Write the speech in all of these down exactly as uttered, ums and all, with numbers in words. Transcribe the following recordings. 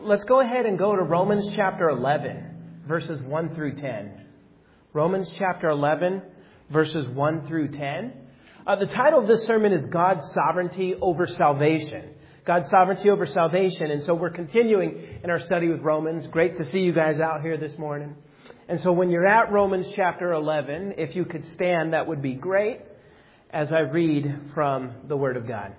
let's go ahead and go to Romans chapter eleven, verses one through ten. Romans chapter eleven, verses one through ten. Uh, the title of this sermon is God's Sovereignty Over Salvation. God's Sovereignty Over Salvation. And so we're continuing in our study with Romans. Great to see you guys out here this morning. And so when you're at Romans chapter eleven, if you could stand, that would be great as I read from the Word of God.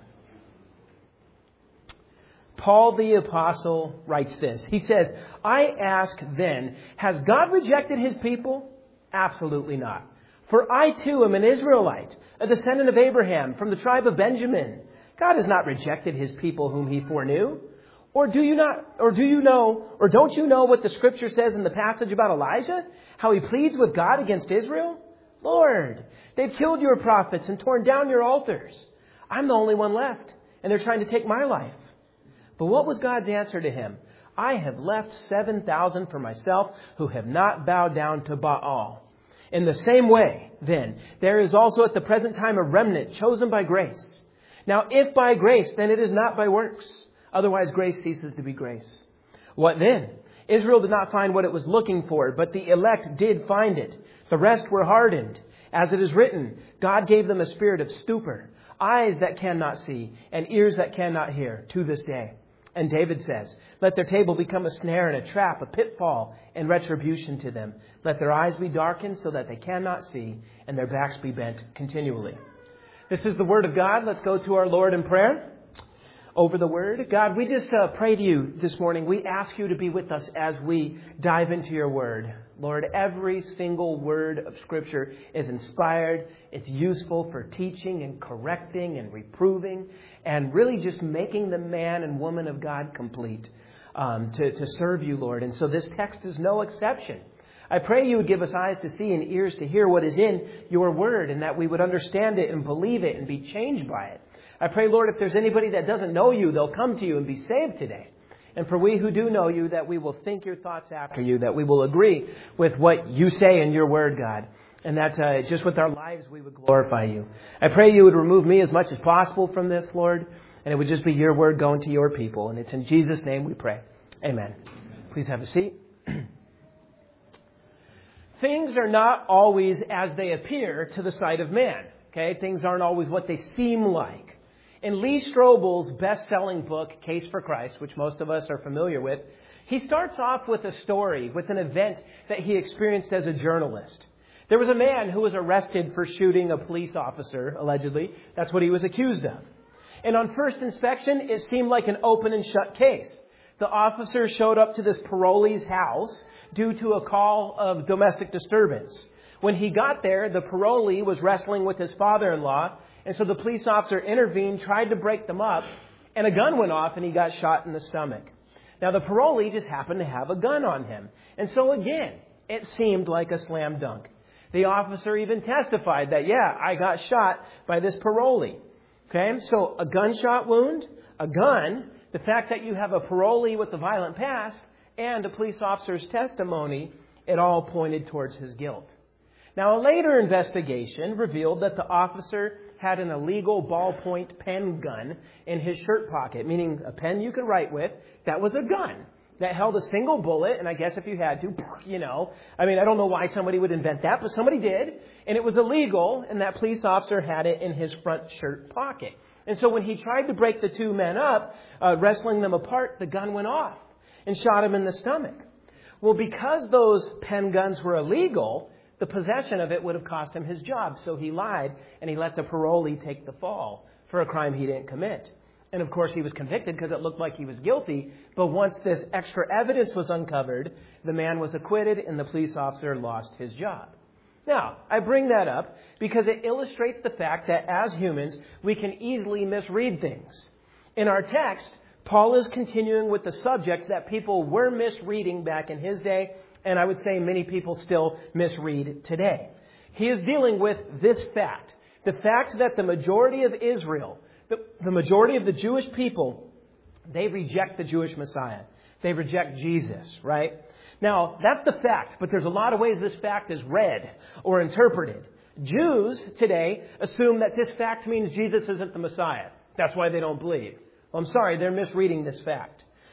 Paul the Apostle writes this. He says, I ask then, has God rejected his people? Absolutely not. For I too am an Israelite, a descendant of Abraham from the tribe of Benjamin. God has not rejected his people whom he foreknew. Or do you not, or do you know, or don't you know what the scripture says in the passage about Elijah? How he pleads with God against Israel? Lord, they've killed your prophets and torn down your altars. I'm the only one left, and they're trying to take my life. But what was God's answer to him? I have left seven thousand for myself who have not bowed down to Baal. In the same way, then, there is also at the present time a remnant chosen by grace. Now, if by grace, then it is not by works. Otherwise, grace ceases to be grace. What then? Israel did not find what it was looking for, but the elect did find it. The rest were hardened. As it is written, God gave them a spirit of stupor, eyes that cannot see, and ears that cannot hear, to this day. And David says, let their table become a snare and a trap, a pitfall and retribution to them. Let their eyes be darkened so that they cannot see, and their backs be bent continually. This is the Word of God. Let's go to our Lord in prayer. Over the Word. God, we just uh, pray to you this morning. We ask you to be with us as we dive into your Word. Lord, every single word of Scripture is inspired. It's useful for teaching and correcting and reproving and really just making the man and woman of God complete um, to, to serve you, Lord. And so this text is no exception. I pray you would give us eyes to see and ears to hear what is in your Word, and that we would understand it and believe it and be changed by it. I pray, Lord, if there's anybody that doesn't know you, they'll come to you and be saved today. And for we who do know you, that we will think your thoughts after you, that we will agree with what you say in your Word, God. And that uh, just with our lives, we would glorify you. I pray you would remove me as much as possible from this, Lord. And it would just be your Word going to your people. And it's in Jesus' name we pray. Amen. Please have a seat. Things are not always as they appear to the sight of man. Okay, things aren't always what they seem like. In Lee Strobel's best-selling book, Case for Christ, which most of us are familiar with, he starts off with a story, with an event that he experienced as a journalist. There was a man who was arrested for shooting a police officer, allegedly. That's what he was accused of. And on first inspection, it seemed like an open and shut case. The officer showed up to this parolee's house due to a call of domestic disturbance. When he got there, the parolee was wrestling with his father-in-law, and so the police officer intervened, tried to break them up, and a gun went off and he got shot in the stomach. Now, the parolee just happened to have a gun on him. And so again, it seemed like a slam dunk. The officer even testified that, yeah, I got shot by this parolee. Okay, so a gunshot wound, a gun, the fact that you have a parolee with a violent past, and a police officer's testimony, it all pointed towards his guilt. Now, a later investigation revealed that the officer had an illegal ballpoint pen gun in his shirt pocket, meaning a pen you could write with that was a gun that held a single bullet. And I guess if you had to, you know, I mean, I don't know why somebody would invent that, but somebody did. And it was illegal, and that police officer had it in his front shirt pocket. And so when he tried to break the two men up, uh, wrestling them apart, the gun went off and shot him in the stomach. Well, because those pen guns were illegal, the possession of it would have cost him his job. So he lied, and he let the parolee take the fall for a crime he didn't commit. And of course, he was convicted because it looked like he was guilty. But once this extra evidence was uncovered, the man was acquitted and the police officer lost his job. Now, I bring that up because it illustrates the fact that as humans, we can easily misread things. In our text, Paul is continuing with the subjects that people were misreading back in his day, and I would say many people still misread today. He is dealing with this fact, the fact that the majority of Israel, the, the majority of the Jewish people, they reject the Jewish Messiah. They reject Jesus, right? Now, that's the fact, but there's a lot of ways this fact is read or interpreted. Jews today assume that this fact means Jesus isn't the Messiah. That's why they don't believe. Well, I'm sorry, they're misreading this fact.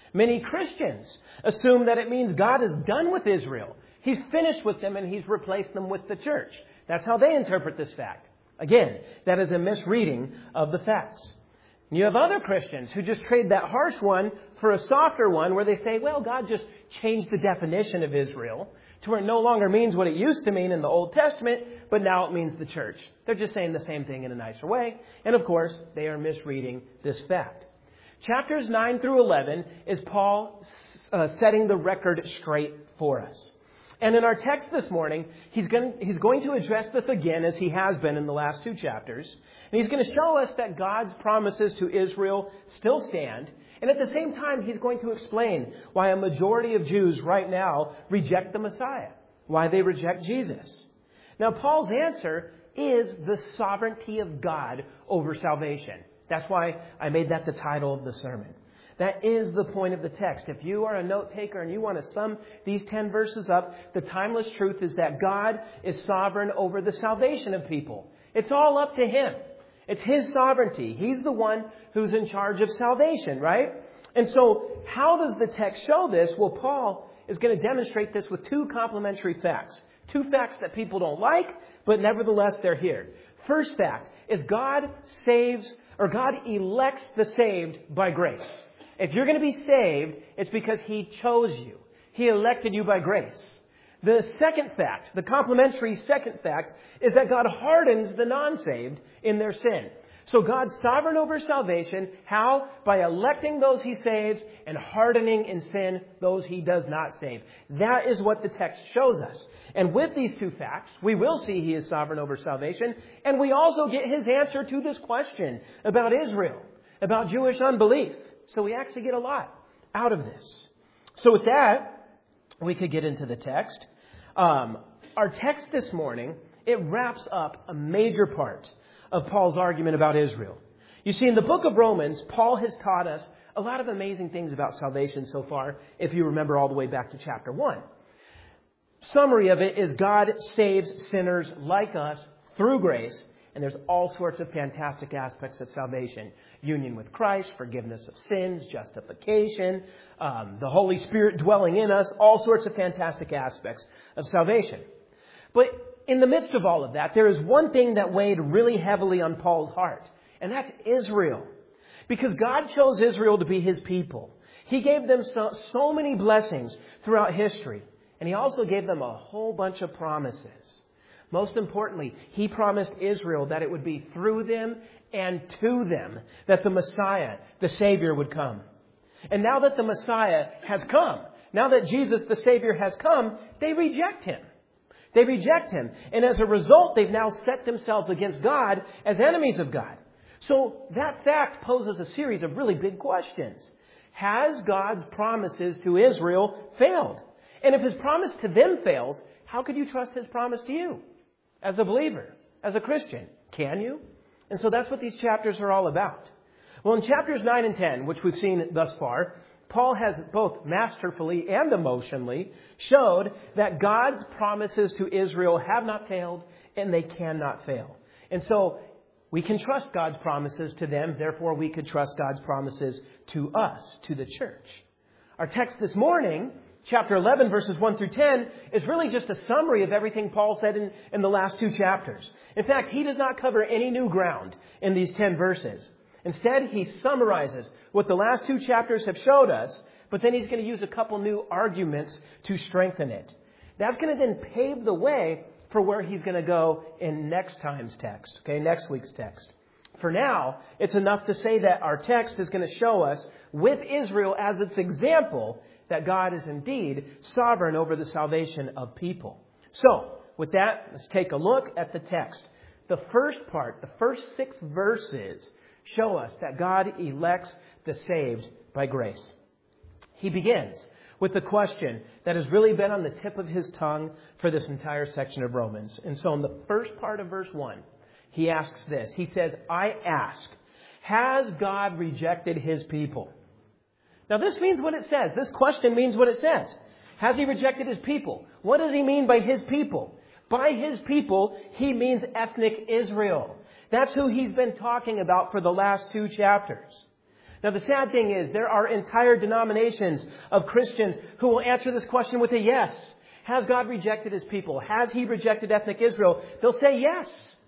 Many Christians assume that it means God is done with Israel. He's finished with them and He's replaced them with the church. That's how they interpret this fact. Again, that is a misreading of the facts. And you have other Christians who just trade that harsh one for a softer one where they say, well, God just changed the definition of Israel to where it no longer means what it used to mean in the Old Testament, but now it means the church. They're just saying the same thing in a nicer way. And of course, they are misreading this fact. Chapters nine through eleven is Paul uh, setting the record straight for us. And in our text this morning, he's going, he's going to address this again as he has been in the last two chapters. And he's going to show us that God's promises to Israel still stand. And at the same time, he's going to explain why a majority of Jews right now reject the Messiah, why they reject Jesus. Now, Paul's answer is the sovereignty of God over salvation. That's why I made that the title of the sermon. That is the point of the text. If you are a note taker and you want to sum these ten verses up, the timeless truth is that God is sovereign over the salvation of people. It's all up to Him. It's His sovereignty. He's the one who's in charge of salvation, right? And so how does the text show this? Well, Paul is going to demonstrate this with two complementary facts. Two facts that people don't like, but nevertheless they're here. First fact is God saves, or God elects the saved by grace. If you're going to be saved, it's because He chose you. He elected you by grace. The second fact, the complementary second fact, is that God hardens the non-saved in their sin. So God's sovereign over salvation. How? By electing those He saves and hardening in sin those He does not save. That is what the text shows us. And with these two facts, we will see He is sovereign over salvation. And we also get His answer to this question about Israel, about Jewish unbelief. So we actually get a lot out of this. So with that, we could get into the text. Um, our text this morning, it wraps up a major part of Paul's argument about Israel. You see, in the book of Romans, Paul has taught us a lot of amazing things about salvation so far, if you remember all the way back to chapter one. Summary of it is God saves sinners like us through grace. And there's all sorts of fantastic aspects of salvation. Union with Christ, forgiveness of sins, justification, um, the Holy Spirit dwelling in us, all sorts of fantastic aspects of salvation. But in the midst of all of that, there is one thing that weighed really heavily on Paul's heart. And that's Israel. Because God chose Israel to be His people. He gave them so, so many blessings throughout history. And He also gave them a whole bunch of promises. Most importantly, He promised Israel that it would be through them and to them that the Messiah, the Savior, would come. And now that the Messiah has come, now that Jesus, the Savior, has come, they reject Him. They reject Him. And as a result, they've now set themselves against God as enemies of God. So that fact poses a series of really big questions. Has God's promises to Israel failed? And if His promise to them fails, how could you trust His promise to you? As a believer, as a Christian, can you? And so that's what these chapters are all about. Well, in chapters nine and ten, which we've seen thus far, Paul has both masterfully and emotionally showed that God's promises to Israel have not failed and they cannot fail. And so we can trust God's promises to them. Therefore, we could trust God's promises to us, to the church. Our text this morning, chapter eleven, verses one through ten, is really just a summary of everything Paul said in, in the last two chapters. In fact, he does not cover any new ground in these ten verses. Instead, he summarizes what the last two chapters have showed us, but then he's going to use a couple new arguments to strengthen it. That's going to then pave the way for where he's going to go in next time's text, okay, next week's text. For now, it's enough to say that our text is going to show us, with Israel as its example, that God is indeed sovereign over the salvation of people. So, with that, let's take a look at the text. The first part, the first six verses, show us that God elects the saved by grace. He begins with the question that has really been on the tip of his tongue for this entire section of Romans. And so in the first part of verse one, he asks this. He says, I ask, has God rejected His people? Now, this means what it says. This question means what it says. Has He rejected His people? What does He mean by His people? By His people, He means ethnic Israel. That's who He's been talking about for the last two chapters. Now, the sad thing is there are entire denominations of Christians who will answer this question with a yes. Has God rejected His people? Has He rejected ethnic Israel? They'll say yes.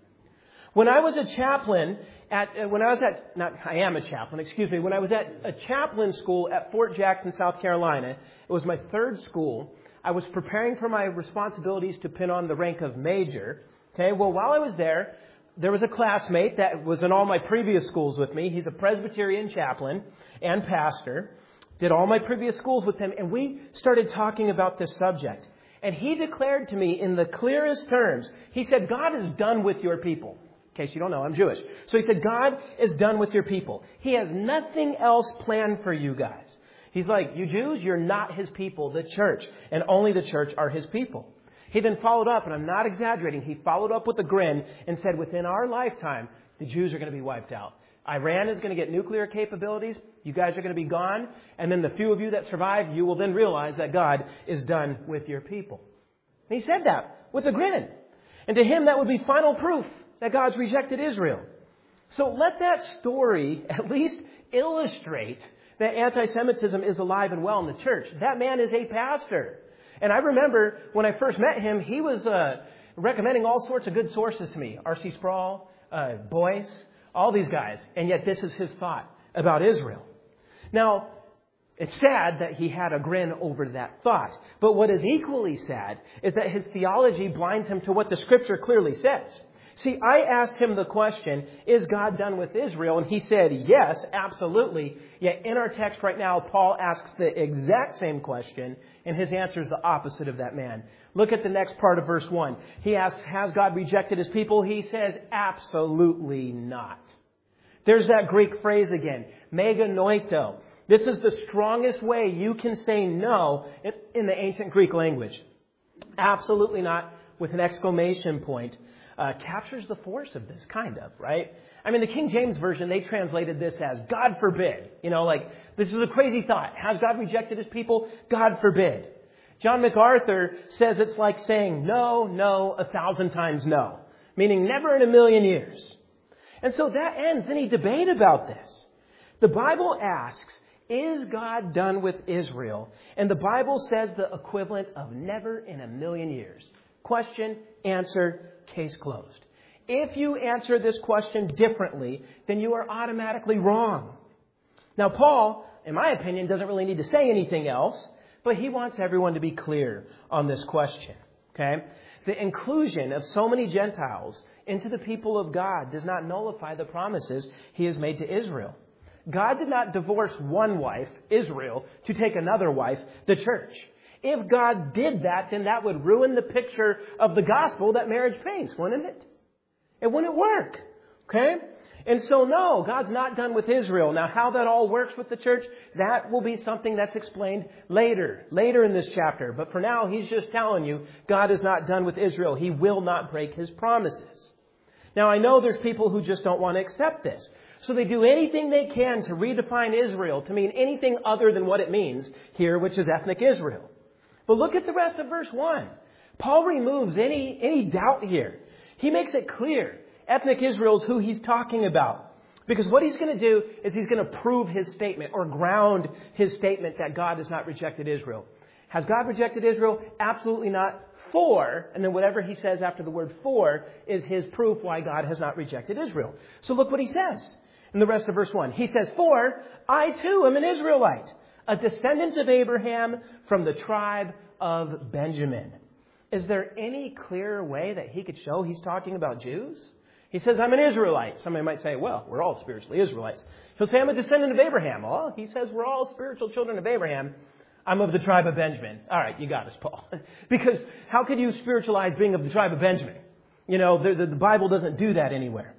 When I was a chaplain at, when I was at, not, I am a chaplain, excuse me, when I was at a chaplain school at Fort Jackson, South Carolina, it was my third school. I was preparing for my responsibilities to pin on the rank of major. Okay, well, while I was there, there was a classmate that was in all my previous schools with me. He's a Presbyterian chaplain and pastor. Did all my previous schools with him, and we started talking about this subject. And he declared to me in the clearest terms, he said, God is done with your people. In case you don't know, I'm Jewish. So he said, God is done with your people. He has nothing else planned for you guys. He's like, you Jews, you're not His people, the church. And only the church are His people. He then followed up, and I'm not exaggerating, he followed up with a grin and said, within our lifetime, the Jews are going to be wiped out. Iran is going to get nuclear capabilities. You guys are going to be gone. And then the few of you that survive, you will then realize that God is done with your people. And he said that with a grin. And to him, that would be final proof that God's rejected Israel. So let that story at least illustrate that anti-Semitism is alive and well in the church. That man is a pastor. And I remember when I first met him, he was uh, recommending all sorts of good sources to me. R C Sproul, uh, Boyce, all these guys. And yet this is his thought about Israel. Now, it's sad that he had a grin over that thought. But what is equally sad is that his theology blinds him to what the Scripture clearly says. See, I asked him the question, is God done with Israel? And he said, yes, absolutely. Yet in our text right now, Paul asks the exact same question, and his answer is the opposite of that man. Look at the next part of verse one. He asks, has God rejected His people? He says, absolutely not. There's that Greek phrase again, meganoito. This is the strongest way you can say no in the ancient Greek language. Absolutely not, with an exclamation point. Uh, captures the force of this, kind of, right? I mean, the King James Version, they translated this as, God forbid. You know, like, this is a crazy thought. Has God rejected His people? God forbid. John MacArthur says it's like saying no, no, a thousand times no. Meaning never in a million years. And so that ends any debate about this. The Bible asks, is God done with Israel? And the Bible says the equivalent of never in a million years. Question, answer, case closed. If you answer this question differently, then you are automatically wrong. Now, Paul, in my opinion, doesn't really need to say anything else, but he wants everyone to be clear on this question. Okay? The inclusion of so many Gentiles into the people of God does not nullify the promises He has made to Israel. God did not divorce one wife, Israel, to take another wife, the church. If God did that, then that would ruin the picture of the gospel that marriage paints, wouldn't it? It wouldn't work. Okay? And so, no, God's not done with Israel. Now, how that all works with the church, that will be something that's explained later, later in this chapter. But for now, He's just telling you, God is not done with Israel. He will not break His promises. Now, I know there's people who just don't want to accept this. So they do anything they can to redefine Israel to mean anything other than what it means here, which is ethnic Israel. But look at the rest of verse one. Paul removes any, any doubt here. He makes it clear ethnic Israel is who he's talking about. Because what he's going to do is he's going to prove his statement or ground his statement that God has not rejected Israel. Has God rejected Israel? Absolutely not. For, and then whatever he says after the word for, is his proof why God has not rejected Israel. So look what he says in the rest of verse one. He says, for I too am an Israelite, a descendant of Abraham from the tribe of Benjamin. Is there any clearer way that he could show he's talking about Jews? He says, I'm an Israelite. Somebody might say, well, we're all spiritually Israelites. He'll say, I'm a descendant of Abraham. Well, he says we're all spiritual children of Abraham. I'm of the tribe of Benjamin. All right, you got us, Paul. Because how could you spiritualize being of the tribe of Benjamin? You know, the, the, the Bible doesn't do that anywhere.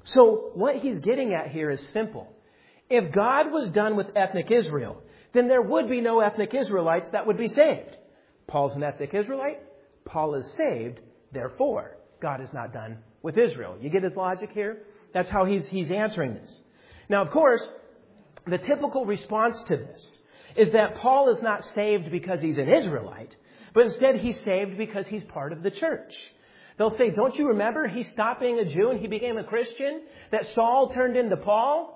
So what he's getting at here is simple. If God was done with ethnic Israel, then there would be no ethnic Israelites that would be saved. Paul's an ethnic Israelite. Paul is saved. Therefore, God is not done with Israel. You get his logic here? That's how he's, he's answering this. Now, of course, the typical response to this is that Paul is not saved because he's an Israelite, but instead he's saved because he's part of the church. They'll say, don't you remember he stopped being a Jew and he became a Christian? That Saul turned into Paul?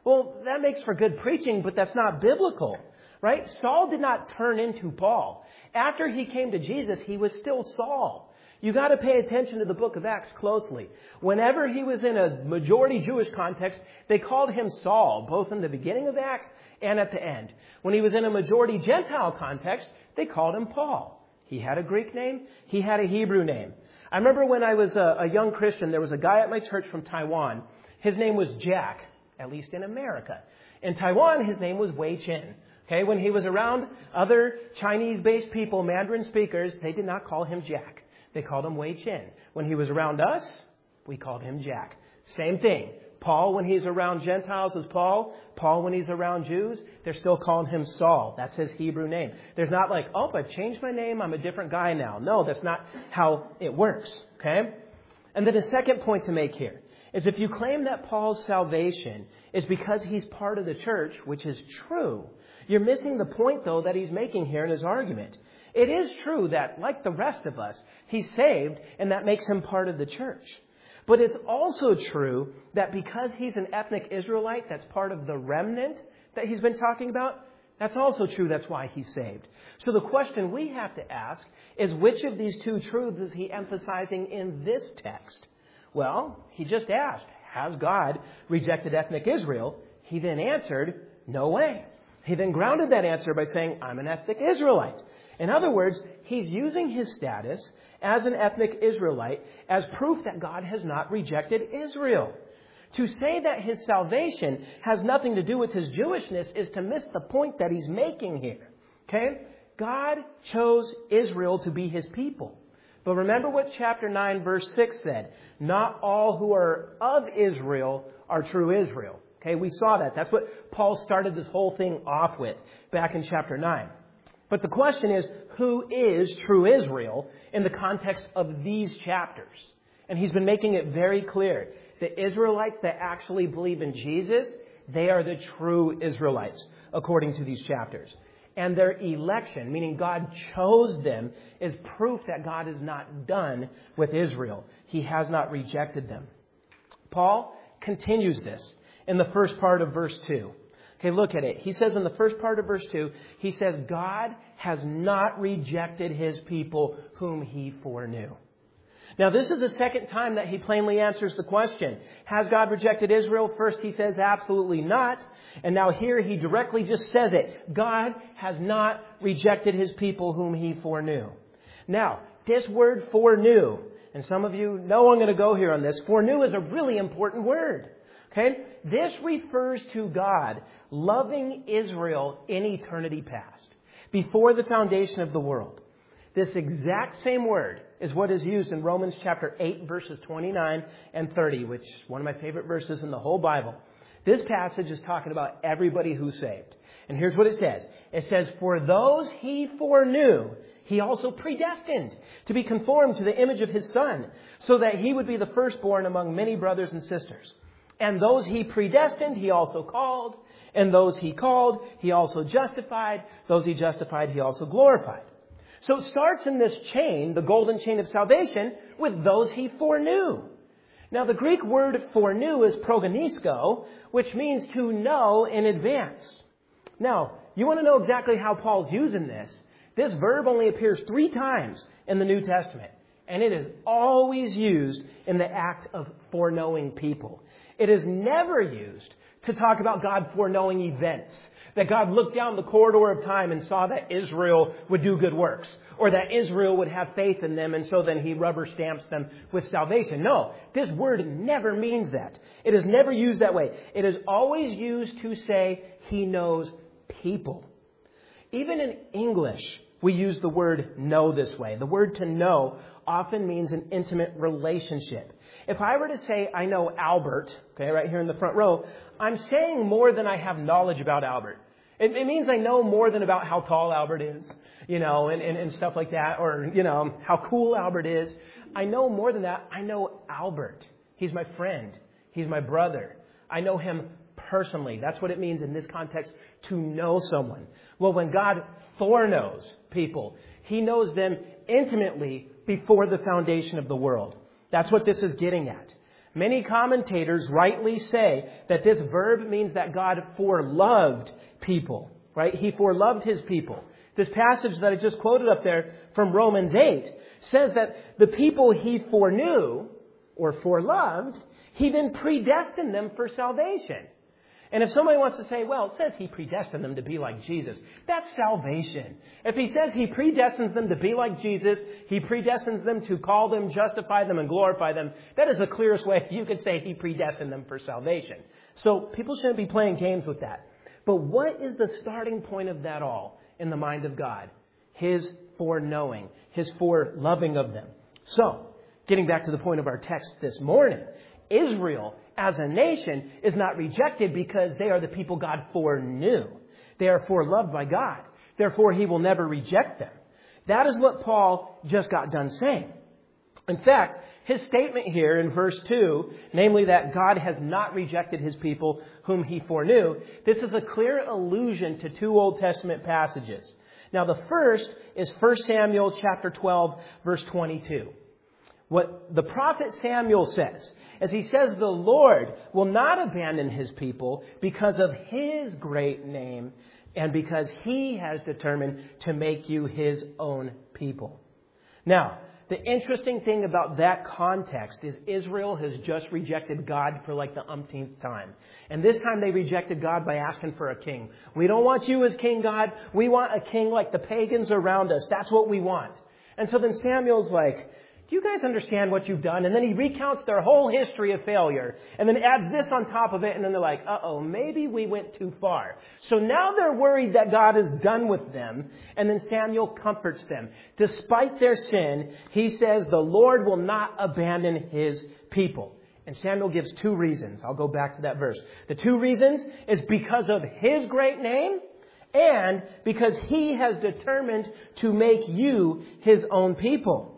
Well, that makes for good preaching, but that's not biblical, right? Saul did not turn into Paul. After he came to Jesus, he was still Saul. You got to pay attention to the book of Acts closely. Whenever he was in a majority Jewish context, they called him Saul, both in the beginning of Acts and at the end. When he was in a majority Gentile context, they called him Paul. He had a Greek name. He had a Hebrew name. I remember when I was a, a young Christian, there was a guy at my church from Taiwan. His name was Jack, at least in America. In Taiwan, his name was Wei Chen. Okay, when he was around other Chinese-based people, Mandarin speakers, they did not call him Jack. They called him Wei Chen. When he was around us, we called him Jack. Same thing. Paul, when he's around Gentiles, is Paul. Paul, when he's around Jews, they're still calling him Saul. That's his Hebrew name. There's not like, oh, I've changed my name. I'm a different guy now. No, that's not how it works. Okay? And then a second point to make here is if you claim that Paul's salvation is because he's part of the church, which is true, you're missing the point, though, that he's making here in his argument. It is true that, like the rest of us, he's saved, and that makes him part of the church. But it's also true that because he's an ethnic Israelite that's part of the remnant that he's been talking about, that's also true. That's why he's saved. So the question we have to ask is, which of these two truths is he emphasizing in this text? Well, he just asked, has God rejected ethnic Israel? He then answered, no way. He then grounded that answer by saying, I'm an ethnic Israelite. In other words, he's using his status as an ethnic Israelite as proof that God has not rejected Israel. To say that his salvation has nothing to do with his Jewishness is to miss the point that he's making here. Okay? God chose Israel to be his people. But remember what chapter nine, verse six said. Not all who are of Israel are true Israel. Okay, we saw that. That's what Paul started this whole thing off with back in chapter nine. But the question is, who is true Israel in the context of these chapters? And he's been making it very clear. The Israelites that actually believe in Jesus, they are the true Israelites, according to these chapters. And their election, meaning God chose them, is proof that God is not done with Israel. He has not rejected them. Paul continues this in the first part of verse two. Okay, look at it. He says in the first part of verse two, he says, God has not rejected his people whom he foreknew. Now, this is the second time that he plainly answers the question. Has God rejected Israel? First, he says absolutely not. And now here he directly just says it. God has not rejected his people whom he foreknew. Now, this word foreknew, and some of you know I'm going to go here on this. Foreknew is a really important word. Okay? This refers to God loving Israel in eternity past, before the foundation of the world. This exact same word is what is used in Romans chapter eight, verses twenty-nine and thirty, which is one of my favorite verses in the whole Bible. This passage is talking about everybody who's saved. And here's what it says. It says, for those he foreknew, he also predestined to be conformed to the image of his Son, so that he would be the firstborn among many brothers and sisters. And those he predestined, he also called. And those he called, he also justified. Those he justified, he also glorified. So it starts in this chain, the golden chain of salvation, with those he foreknew. Now, the Greek word foreknew is progonisko, which means to know in advance. Now, you want to know exactly how Paul's using this? This verb only appears three times in the New Testament. And it is always used in the act of foreknowing people. It is never used to talk about God foreknowing events. That God looked down the corridor of time and saw that Israel would do good works. Or that Israel would have faith in them, and so then he rubber stamps them with salvation. No, this word never means that. It is never used that way. It is always used to say he knows people. Even in English, we use the word know this way. The word to know often means an intimate relationship. If I were to say I know Albert, okay, right here in the front row, I'm saying more than I have knowledge about Albert. It, it means I know more than about how tall Albert is, you know, and, and, and stuff like that, or, you know, how cool Albert is. I know more than that. I know Albert. He's my friend. He's my brother. I know him personally. That's what it means in this context, to know someone. Well, when God foreknows people, he knows them intimately before the foundation of the world. That's what this is getting at. Many commentators rightly say that this verb means that God foreloved people, right? He foreloved His people. This passage that I just quoted up there from Romans eight says that the people He foreknew or foreloved, He then predestined them for salvation. And if somebody wants to say, well, it says He predestined them to be like Jesus, that's salvation. If He says He predestines them to be like Jesus, He predestines them to call them, justify them, and glorify them, that is the clearest way you could say He predestined them for salvation. So people shouldn't be playing games with that. But what is the starting point of that all in the mind of God? His foreknowing, His foreloving of them. So, getting back to the point of our text this morning, Israel as a nation is not rejected because they are the people God foreknew. They are foreloved by God. Therefore, He will never reject them. That is what Paul just got done saying. In fact, his statement here in verse two, namely that God has not rejected His people whom He foreknew, this is a clear allusion to two Old Testament passages. Now, the first is First Samuel chapter twelve, verse twenty-two. What the prophet Samuel says, as he says, the Lord will not abandon His people because of His great name and because He has determined to make you His own people. Now, the interesting thing about that context is Israel has just rejected God for like the umpteenth time. And this time they rejected God by asking for a king. We don't want you as king, God. We want a king like the pagans around us. That's what we want. And so then Samuel's like, do you guys understand what you've done? And then he recounts their whole history of failure and then adds this on top of it. And then they're like, uh-oh, maybe we went too far. So now they're worried that God is done with them. And then Samuel comforts them. Despite their sin, he says the Lord will not abandon His people. And Samuel gives two reasons. I'll go back to that verse. The two reasons is because of His great name and because He has determined to make you His own people.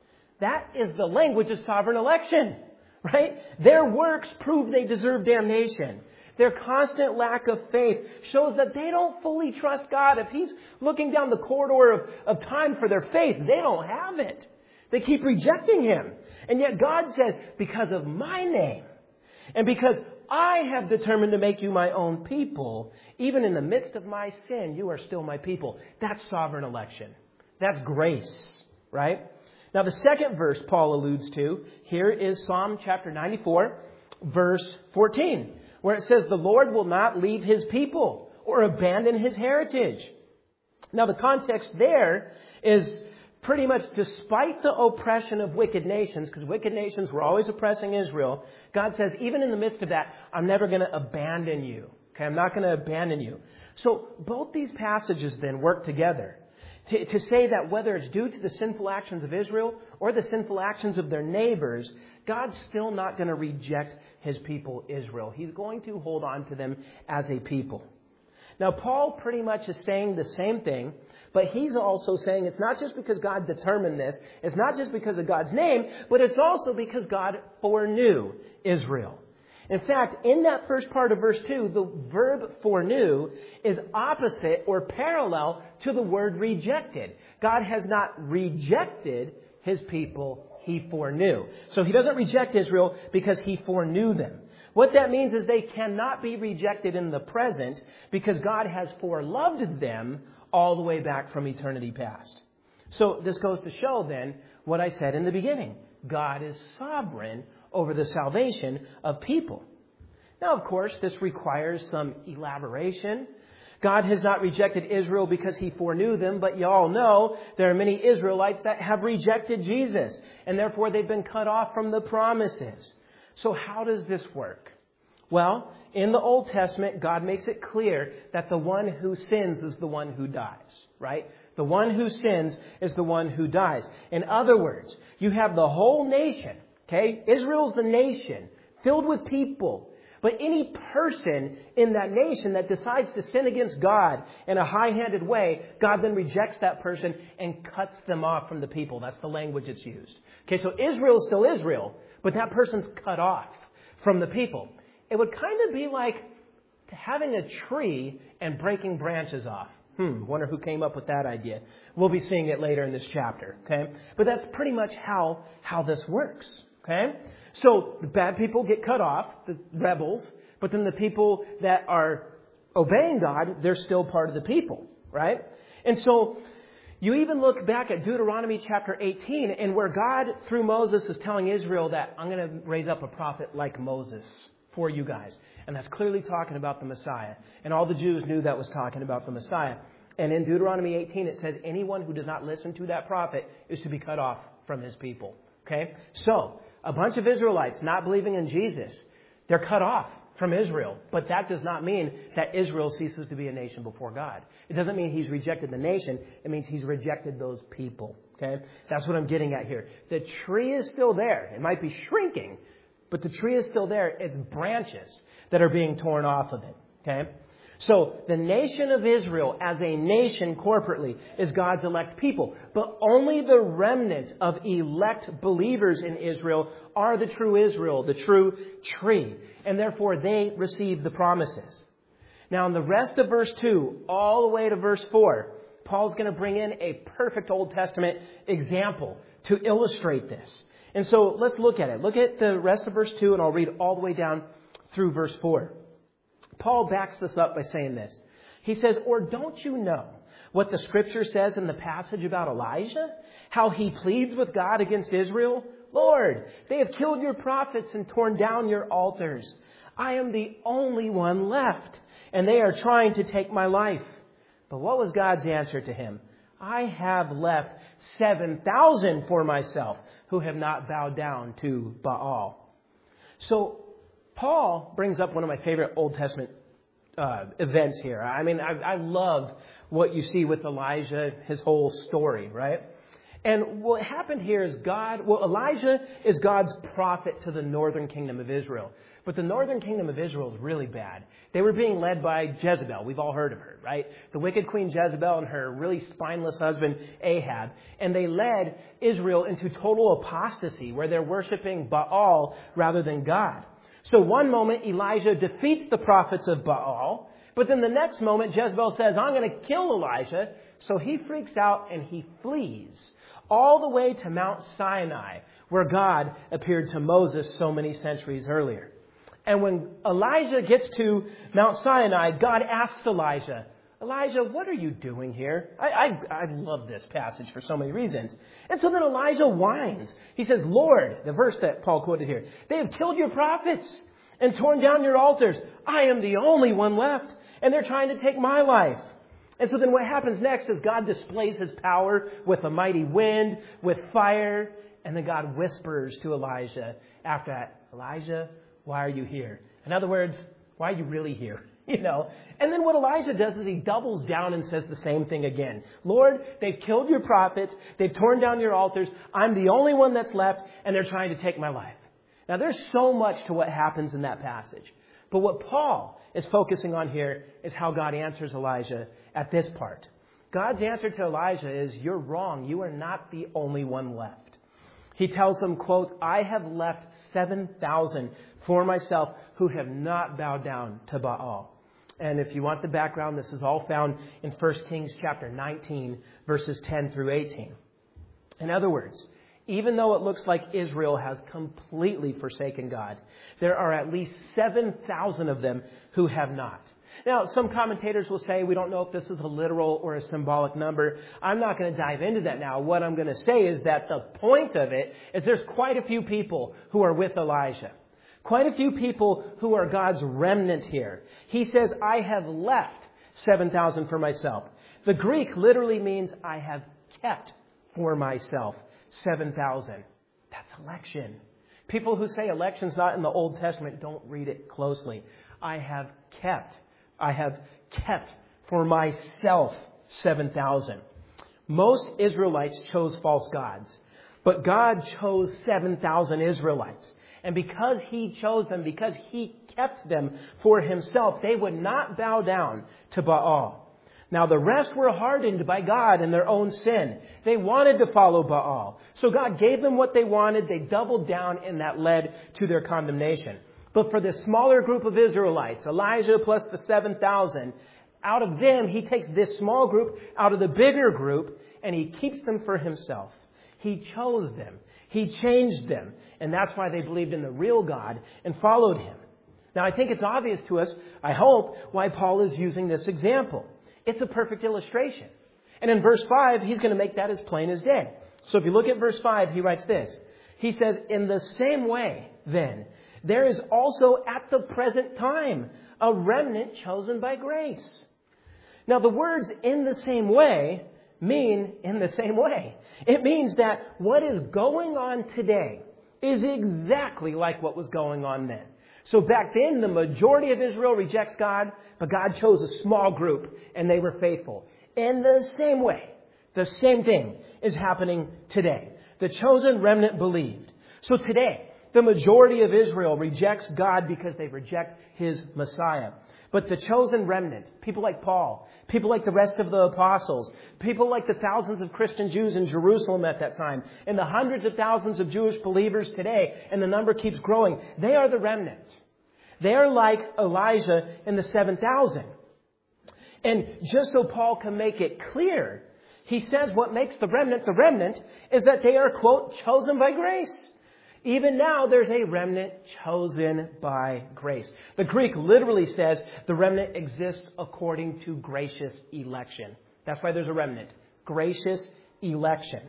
That is the language of sovereign election, right? Their works prove they deserve damnation. Their constant lack of faith shows that they don't fully trust God. If He's looking down the corridor of, of time for their faith, they don't have it. They keep rejecting Him. And yet God says, because of my name and because I have determined to make you my own people, even in the midst of my sin, you are still my people. That's sovereign election. That's grace, right? Now, the second verse Paul alludes to here is Psalm chapter ninety-four, verse fourteen, where it says, the Lord will not leave His people or abandon His heritage. Now, the context there is pretty much despite the oppression of wicked nations, because wicked nations were always oppressing Israel, God says, even in the midst of that, I'm never going to abandon you. Okay, I'm not going to abandon you. So both these passages then work together. To, to say that whether it's due to the sinful actions of Israel or the sinful actions of their neighbors, God's still not going to reject His people Israel. He's going to hold on to them as a people. Now, Paul pretty much is saying the same thing, but he's also saying it's not just because God determined this, it's not just because of God's name, but it's also because God foreknew Israel. In fact, in that first part of verse two, the verb foreknew is opposite or parallel to the word rejected. God has not rejected His people He foreknew. So He doesn't reject Israel because He foreknew them. What that means is they cannot be rejected in the present because God has foreloved them all the way back from eternity past. So this goes to show then what I said in the beginning. God is sovereign over the salvation of people. Now, of course, this requires some elaboration. God has not rejected Israel because He foreknew them, but you all know there are many Israelites that have rejected Jesus, and therefore they've been cut off from the promises. So how does this work? Well, in the Old Testament, God makes it clear that the one who sins is the one who dies, right? The one who sins is the one who dies. In other words, you have the whole nation. Okay, Israel's the nation filled with people. But any person in that nation that decides to sin against God in a high-handed way, God then rejects that person and cuts them off from the people. That's the language that's used. Okay, so Israel is still Israel, but that person's cut off from the people. It would kind of be like having a tree and breaking branches off. Hmm, wonder who came up with that idea. We'll be seeing it later in this chapter. Okay, but that's pretty much how, how this works. Okay? So the bad people get cut off, the rebels, but then the people that are obeying God, they're still part of the people, right? And so you even look back at Deuteronomy chapter eighteen, and where God, through Moses, is telling Israel that I'm going to raise up a prophet like Moses for you guys. And that's clearly talking about the Messiah. And all the Jews knew that was talking about the Messiah. And in Deuteronomy eighteen, it says anyone who does not listen to that prophet is to be cut off from his people. Okay? So, a bunch of Israelites not believing in Jesus, they're cut off from Israel. But that does not mean that Israel ceases to be a nation before God. It doesn't mean he's rejected the nation. It means he's rejected those people. Okay? That's what I'm getting at here. The tree is still there. It might be shrinking, but the tree is still there. It's branches that are being torn off of it. Okay? So the nation of Israel as a nation corporately is God's elect people. But only the remnant of elect believers in Israel are the true Israel, the true tree. And therefore they receive the promises. Now in the rest of verse two, all the way to verse four, Paul's going to bring in a perfect Old Testament example to illustrate this. And so let's look at it. Look at the rest of verse two, and I'll read all the way down through verse four. Paul backs this up by saying this. He says, or don't you know what the scripture says in the passage about Elijah? How he pleads with God against Israel? Lord, they have killed your prophets and torn down your altars. I am the only one left, and they are trying to take my life. But what was God's answer to him? I have left seven thousand for myself who have not bowed down to Baal. So Paul brings up one of my favorite Old Testament uh, events here. I mean, I, I love what you see with Elijah, his whole story, right? And what happened here is God, well, Elijah is God's prophet to the northern kingdom of Israel. But the northern kingdom of Israel is really bad. They were being led by Jezebel. We've all heard of her, right? The wicked queen Jezebel and her really spineless husband Ahab. And they led Israel into total apostasy where they're worshiping Baal rather than God. So one moment Elijah defeats the prophets of Baal, but then the next moment Jezebel says, I'm going to kill Elijah. So he freaks out and he flees all the way to Mount Sinai, where God appeared to Moses so many centuries earlier. And when Elijah gets to Mount Sinai, God asks Elijah, Elijah, what are you doing here? I, I, I love this passage for so many reasons. And so then Elijah whines. He says, Lord, the verse that Paul quoted here, they have killed your prophets and torn down your altars. I am the only one left, and they're trying to take my life. And so then what happens next is God displays his power with a mighty wind, with fire, and then God whispers to Elijah after that, Elijah, why are you here? In other words, why are you really here? You know, and then what Elijah does is he doubles down and says the same thing again. Lord, they've killed your prophets. They've torn down your altars. I'm the only one that's left, and they're trying to take my life. Now, there's so much to what happens in that passage. But what Paul is focusing on here is how God answers Elijah at this part. God's answer to Elijah is, you're wrong. You are not the only one left. He tells him, quote, I have left seven thousand for myself who have not bowed down to Baal. And if you want the background, this is all found in First Kings chapter nineteen, verses ten through eighteen. In other words, even though it looks like Israel has completely forsaken God, there are at least seven thousand of them who have not. Now, some commentators will say we don't know if this is a literal or a symbolic number. I'm not going to dive into that now. What I'm going to say is that the point of it is there's quite a few people who are with Elijah. Quite a few people who are God's remnant here. He says, I have left seven thousand for myself. The Greek literally means I have kept for myself seven thousand. That's election. People who say election's not in the Old Testament don't read it closely. I have kept. I have kept for myself seven thousand. Most Israelites chose false gods, but God chose seven thousand Israelites. And because he chose them, because he kept them for himself, they would not bow down to Baal. Now the rest were hardened by God in their own sin. They wanted to follow Baal. So God gave them what they wanted. They doubled down, and that led to their condemnation. But for the smaller group of Israelites, Elijah plus the seven thousand, out of them, he takes this small group out of the bigger group, and he keeps them for himself. He chose them. He changed them. And that's why they believed in the real God and followed Him. Now, I think it's obvious to us, I hope, why Paul is using this example. It's a perfect illustration. And in verse five, he's going to make that as plain as day. So if you look at verse five, he writes this. He says, in the same way, then, there is also at the present time a remnant chosen by grace. Now, the words in the same way mean in the same way. It means that what is going on today is exactly like what was going on then. So back then, the majority of Israel rejects God, but God chose a small group, and they were faithful. In the same way, the same thing is happening today. The chosen remnant believed. So today, the majority of Israel rejects God because they reject His Messiah. But the chosen remnant, people like Paul, people like the rest of the apostles, people like the thousands of Christian Jews in Jerusalem at that time, and the hundreds of thousands of Jewish believers today, and the number keeps growing, they are the remnant. They are like Elijah and the seven thousand. And just so Paul can make it clear, he says what makes the remnant the remnant is that they are, quote, chosen by grace. Even now, there's a remnant chosen by grace. The Greek literally says the remnant exists according to gracious election. That's why there's a remnant. Gracious election.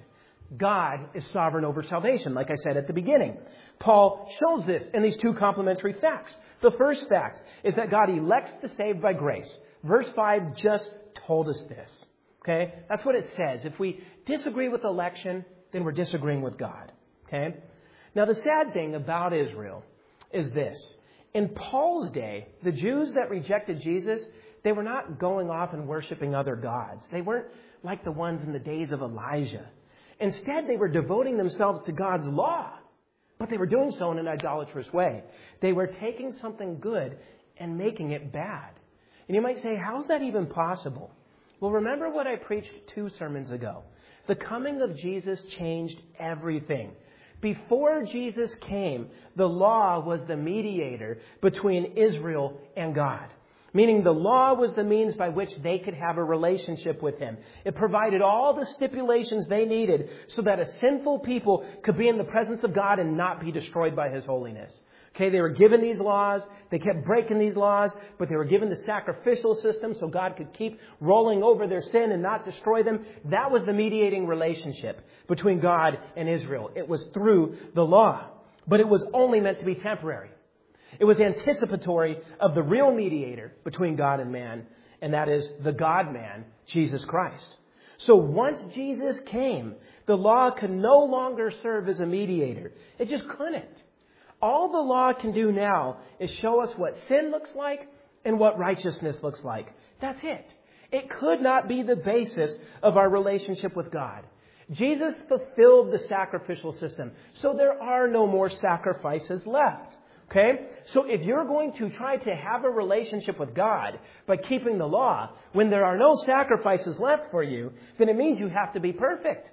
God is sovereign over salvation, like I said at the beginning. Paul shows this in these two complementary facts. The first fact is that God elects the saved by grace. Verse five just told us this. Okay? That's what it says. If we disagree with election, then we're disagreeing with God. Okay? Now, the sad thing about Israel is this. In Paul's day, the Jews that rejected Jesus, they were not going off and worshiping other gods. They weren't like the ones in the days of Elijah. Instead, they were devoting themselves to God's law. But they were doing so in an idolatrous way. They were taking something good and making it bad. And you might say, how is that even possible? Well, remember what I preached two sermons ago. The coming of Jesus changed everything. Before Jesus came, the law was the mediator between Israel and God. Meaning the law was the means by which they could have a relationship with Him. It provided all the stipulations they needed so that a sinful people could be in the presence of God and not be destroyed by His holiness. Okay, they were given these laws. They kept breaking these laws, but they were given the sacrificial system so God could keep rolling over their sin and not destroy them. That was the mediating relationship between God and Israel. It was through the law, but it was only meant to be temporary. It was anticipatory of the real mediator between God and man, and that is the God-man, Jesus Christ. So once Jesus came, the law could no longer serve as a mediator. It just couldn't. All the law can do now is show us what sin looks like and what righteousness looks like. That's it. It could not be the basis of our relationship with God. Jesus fulfilled the sacrificial system, so there are no more sacrifices left. Okay? So if you're going to try to have a relationship with God by keeping the law, when there are no sacrifices left for you, then it means you have to be perfect.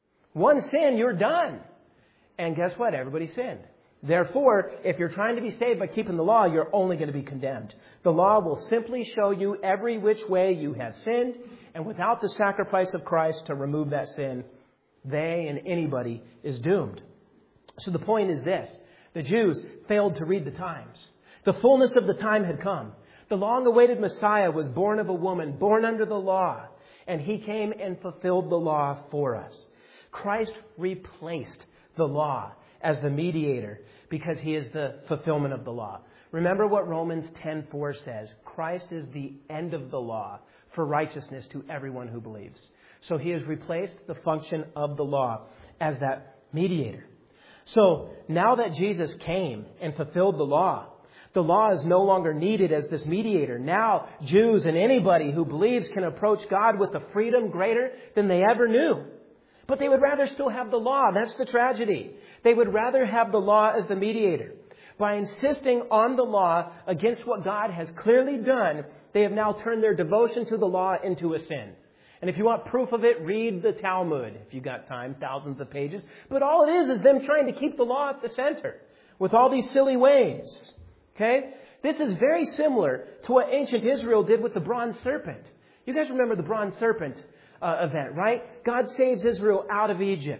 One sin, you're done. And guess what? Everybody sinned. Therefore, if you're trying to be saved by keeping the law, you're only going to be condemned. The law will simply show you every which way you have sinned, and without the sacrifice of Christ to remove that sin, they and anybody is doomed. So the point is this. The Jews failed to read the times. The fullness of the time had come. The long-awaited Messiah was born of a woman, born under the law, and He came and fulfilled the law for us. Christ replaced the law as the mediator because He is the fulfillment of the law. Remember what Romans ten four says. Christ is the end of the law for righteousness to everyone who believes. So He has replaced the function of the law as that mediator. So now that Jesus came and fulfilled the law, the law is no longer needed as this mediator. Now Jews and anybody who believes can approach God with a freedom greater than they ever knew. But they would rather still have the law. That's the tragedy. They would rather have the law as the mediator. By insisting on the law against what God has clearly done, they have now turned their devotion to the law into a sin. And if you want proof of it, read the Talmud, if you've got time, thousands of pages. But all it is is them trying to keep the law at the center with all these silly ways. Okay? This is very similar to what ancient Israel did with the bronze serpent. You guys remember the bronze serpent uh, event, right? God saves Israel out of Egypt.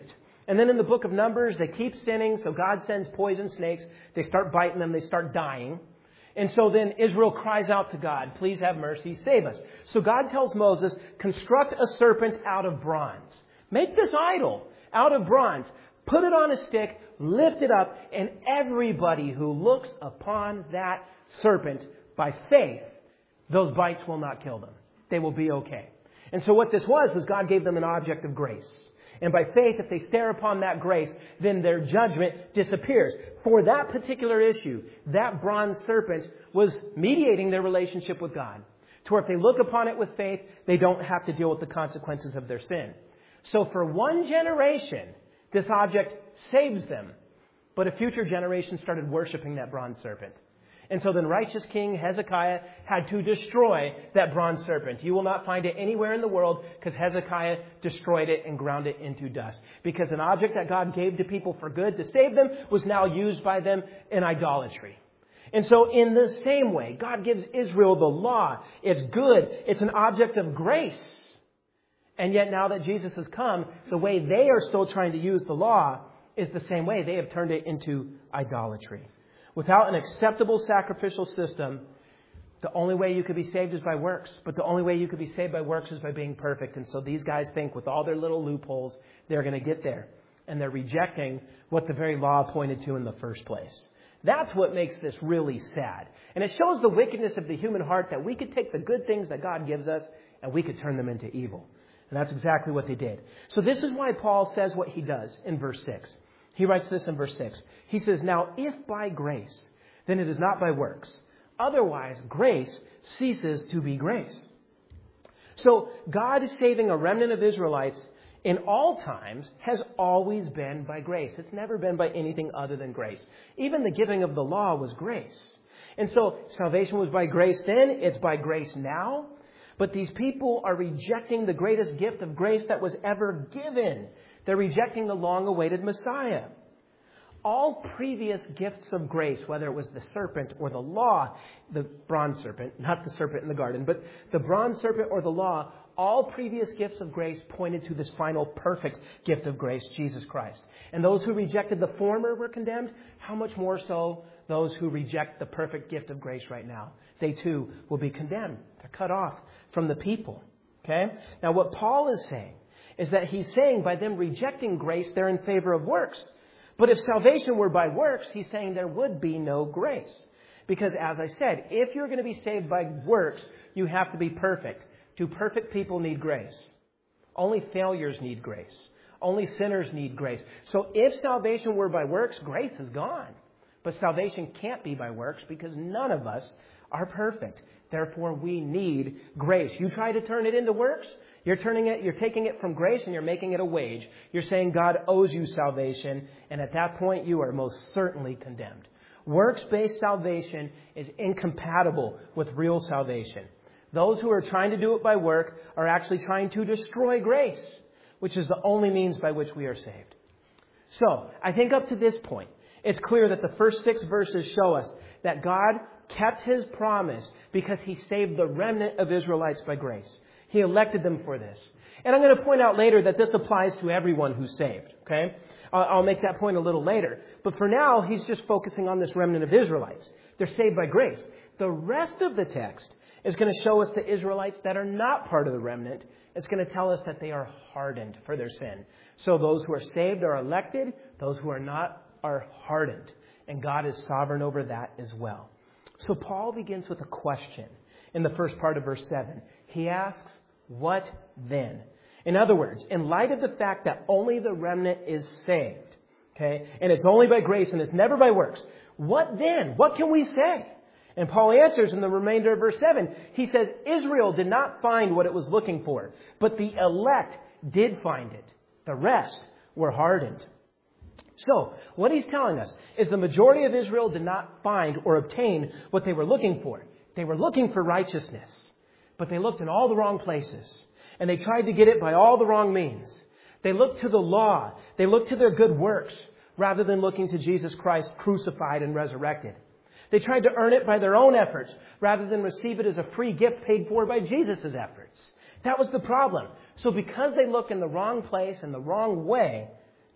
And then in the book of Numbers, they keep sinning, so God sends poison snakes. They start biting them. They start dying. And so then Israel cries out to God, please have mercy, save us. So God tells Moses, construct a serpent out of bronze. Make this idol out of bronze. Put it on a stick, lift it up, and everybody who looks upon that serpent by faith, those bites will not kill them. They will be okay. And so what this was, was God gave them an object of grace. And by faith, if they stare upon that grace, then their judgment disappears. For that particular issue, that bronze serpent was mediating their relationship with God. To where if they look upon it with faith, they don't have to deal with the consequences of their sin. So for one generation, this object saves them. But a future generation started worshiping that bronze serpent. And so then righteous King Hezekiah had to destroy that bronze serpent. You will not find it anywhere in the world because Hezekiah destroyed it and ground it into dust. Because an object that God gave to people for good to save them was now used by them in idolatry. And so in the same way, God gives Israel the law. It's good. It's an object of grace. And yet now that Jesus has come, the way they are still trying to use the law is the same way. They have turned it into idolatry. Without an acceptable sacrificial system, the only way you could be saved is by works. But the only way you could be saved by works is by being perfect. And so these guys think with all their little loopholes, they're going to get there. And they're rejecting what the very law pointed to in the first place. That's what makes this really sad. And it shows the wickedness of the human heart that we could take the good things that God gives us and we could turn them into evil. And that's exactly what they did. So this is why Paul says what he does in verse six. He writes this in verse six. He says, now if by grace, then it is not by works. Otherwise, grace ceases to be grace. So God is saving a remnant of Israelites in all times has always been by grace. It's never been by anything other than grace. Even the giving of the law was grace. And so salvation was by grace then. It's by grace now. But these people are rejecting the greatest gift of grace that was ever given. They're rejecting the long-awaited Messiah. All previous gifts of grace, whether it was the serpent or the law, the bronze serpent, not the serpent in the garden, but the bronze serpent or the law, all previous gifts of grace pointed to this final perfect gift of grace, Jesus Christ. And those who rejected the former were condemned. How much more so those who reject the perfect gift of grace right now? They too will be condemned. They're cut off from the people. Okay? Now what Paul is saying is that he's saying by them rejecting grace, they're in favor of works. But if salvation were by works, he's saying there would be no grace. Because as I said, if you're going to be saved by works, you have to be perfect. Do perfect people need grace? Only failures need grace. Only sinners need grace. So if salvation were by works, grace is gone. But salvation can't be by works because none of us are perfect. Therefore, we need grace. You try to turn it into works, you're turning it, you're taking it from grace and you're making it a wage. You're saying God owes you salvation, and at that point you are most certainly condemned. Works-based salvation is incompatible with real salvation. Those who are trying to do it by work are actually trying to destroy grace, which is the only means by which we are saved. So, I think up to this point, it's clear that the first six verses show us that God kept His promise because He saved the remnant of Israelites by grace. He elected them for this. And I'm going to point out later that this applies to everyone who's saved. Okay? I'll make that point a little later. But for now, he's just focusing on this remnant of Israelites. They're saved by grace. The rest of the text is going to show us the Israelites that are not part of the remnant. It's going to tell us that they are hardened for their sin. So those who are saved are elected. Those who are not are hardened. And God is sovereign over that as well. So Paul begins with a question in the first part of verse seven. He asks, what then? In other words, in light of the fact that only the remnant is saved, okay, and it's only by grace and it's never by works, what then? What can we say? And Paul answers in the remainder of verse seven. He says, Israel did not find what it was looking for, but the elect did find it. The rest were hardened. So, what he's telling us is the majority of Israel did not find or obtain what they were looking for. They were looking for righteousness, but they looked in all the wrong places. And they tried to get it by all the wrong means. They looked to the law. They looked to their good works rather than looking to Jesus Christ crucified and resurrected. They tried to earn it by their own efforts rather than receive it as a free gift paid for by Jesus' efforts. That was the problem. So because they looked in the wrong place and the wrong way,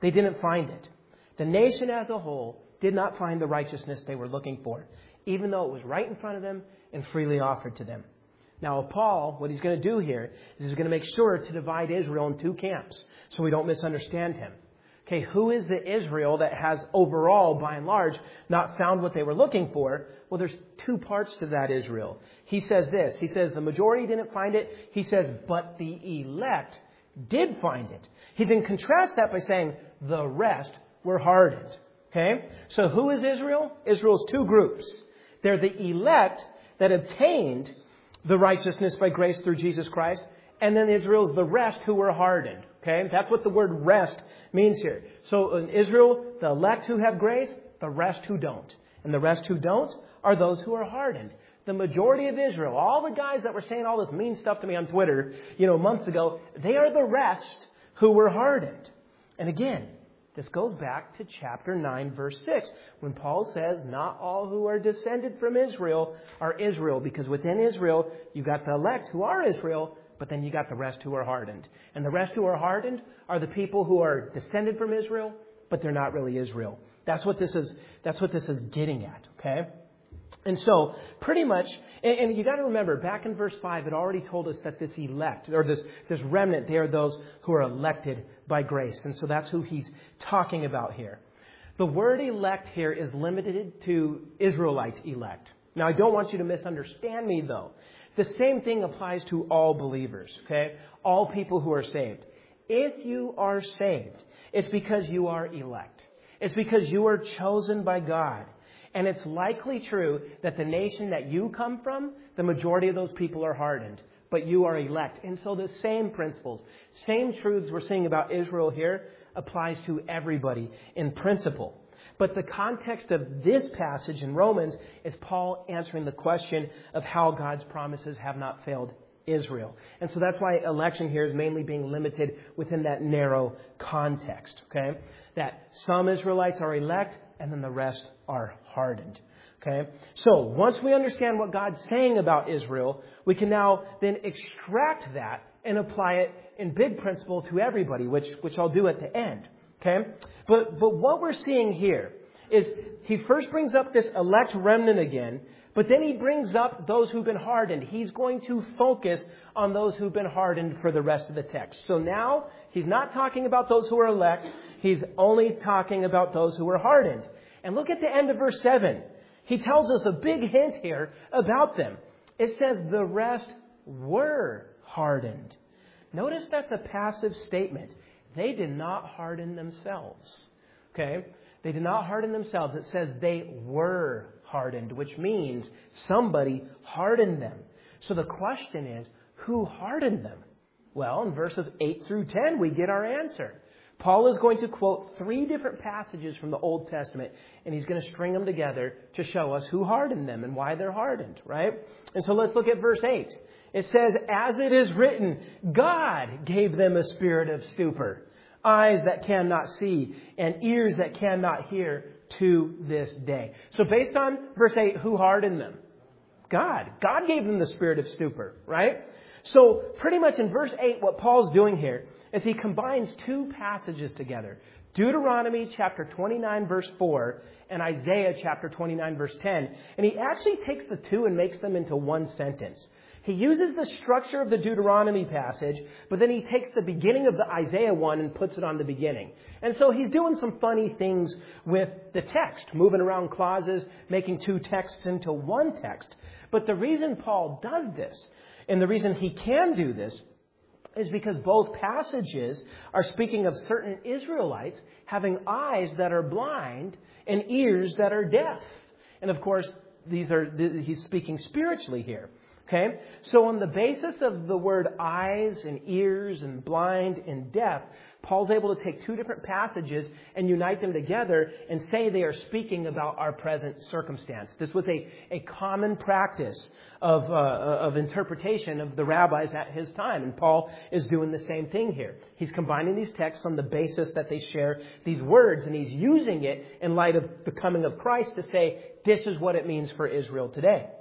They didn't find it. The nation as a whole did not find the righteousness they were looking for, even though it was right in front of them and freely offered to them. Now, Paul, what he's going to do here is he's going to make sure to divide Israel in two camps so we don't misunderstand him. Okay, who is the Israel that has overall, by and large, not found what they were looking for? Well, there's two parts to that Israel. He says this. He says the majority didn't find it. He says, but the elect did find it. He then contrasts that by saying the rest were hardened. Okay, so who is Israel? Israel's two groups. They're the elect that obtained the righteousness by grace through Jesus Christ. And then Israel's the rest who were hardened. Okay, that's what the word rest means here. So in Israel, the elect who have grace, the rest who don't. And the rest who don't are those who are hardened. The majority of Israel, all the guys that were saying all this mean stuff to me on Twitter, you know, months ago, they are the rest who were hardened. And again, this goes back to chapter nine, verse six, when Paul says, not all who are descended from Israel are Israel, because within Israel, you got the elect who are Israel, but then you got the rest who are hardened. And the rest who are hardened are the people who are descended from Israel, but they're not really Israel. That's what this is, that's what this is getting at, okay? And so, pretty much, and, and you got to remember, back in verse five, it already told us that this elect, or this, this remnant, they are those who are elected by grace. And so that's who he's talking about here. The word elect here is limited to Israelite elect. Now, I don't want you to misunderstand me, though. The same thing applies to all believers, okay? All people who are saved. If you are saved, it's because you are elect. It's because you are chosen by God. And it's likely true that the nation that you come from, the majority of those people are hardened. But you are elect. And so the same principles, same truths we're seeing about Israel here applies to everybody in principle. But the context of this passage in Romans is Paul answering the question of how God's promises have not failed Israel. And so that's why election here is mainly being limited within that narrow context, okay? That some Israelites are elect and then the rest are hardened, okay? So once we understand what God's saying about Israel, we can now then extract that and apply it in big principle to everybody, which, which I'll do at the end. Okay, but but what we're seeing here is he first brings up this elect remnant again, but then he brings up those who've been hardened. He's going to focus on those who've been hardened for the rest of the text. So now he's not talking about those who are elect. He's only talking about those who are hardened. And look at the end of verse seven. He tells us a big hint here about them. It says the rest were hardened. Notice that's a passive statement. They did not harden themselves. Okay? They did not harden themselves. It says they were hardened, which means somebody hardened them. So the question is, who hardened them? Well, in verses eight through ten, we get our answer. Paul is going to quote three different passages from the Old Testament, and he's going to string them together to show us who hardened them and why they're hardened, right? And so let's look at verse eight. It says, as it is written, God gave them a spirit of stupor, eyes that cannot see, and ears that cannot hear to this day. So based on verse eight, who hardened them? God. God gave them the spirit of stupor, right? So pretty much in verse eight, what Paul's doing here is he combines two passages together. Deuteronomy chapter twenty-nine verse four and Isaiah chapter twenty-nine verse ten. And he actually takes the two and makes them into one sentence. He uses the structure of the Deuteronomy passage, but then he takes the beginning of the Isaiah one and puts it on the beginning. And so he's doing some funny things with the text, moving around clauses, making two texts into one text. But the reason Paul does this, and the reason he can do this, is because both passages are speaking of certain Israelites having eyes that are blind and ears that are deaf. And of course, these are he's speaking spiritually here. Okay? So on the basis of the word eyes and ears and blind and deaf, Paul's able to take two different passages and unite them together and say they are speaking about our present circumstance. This was a, a common practice of, uh, of interpretation of the rabbis at his time. And Paul is doing the same thing here. He's combining these texts on the basis that they share these words, and he's using it in light of the coming of Christ to say, this is what it means for Israel today.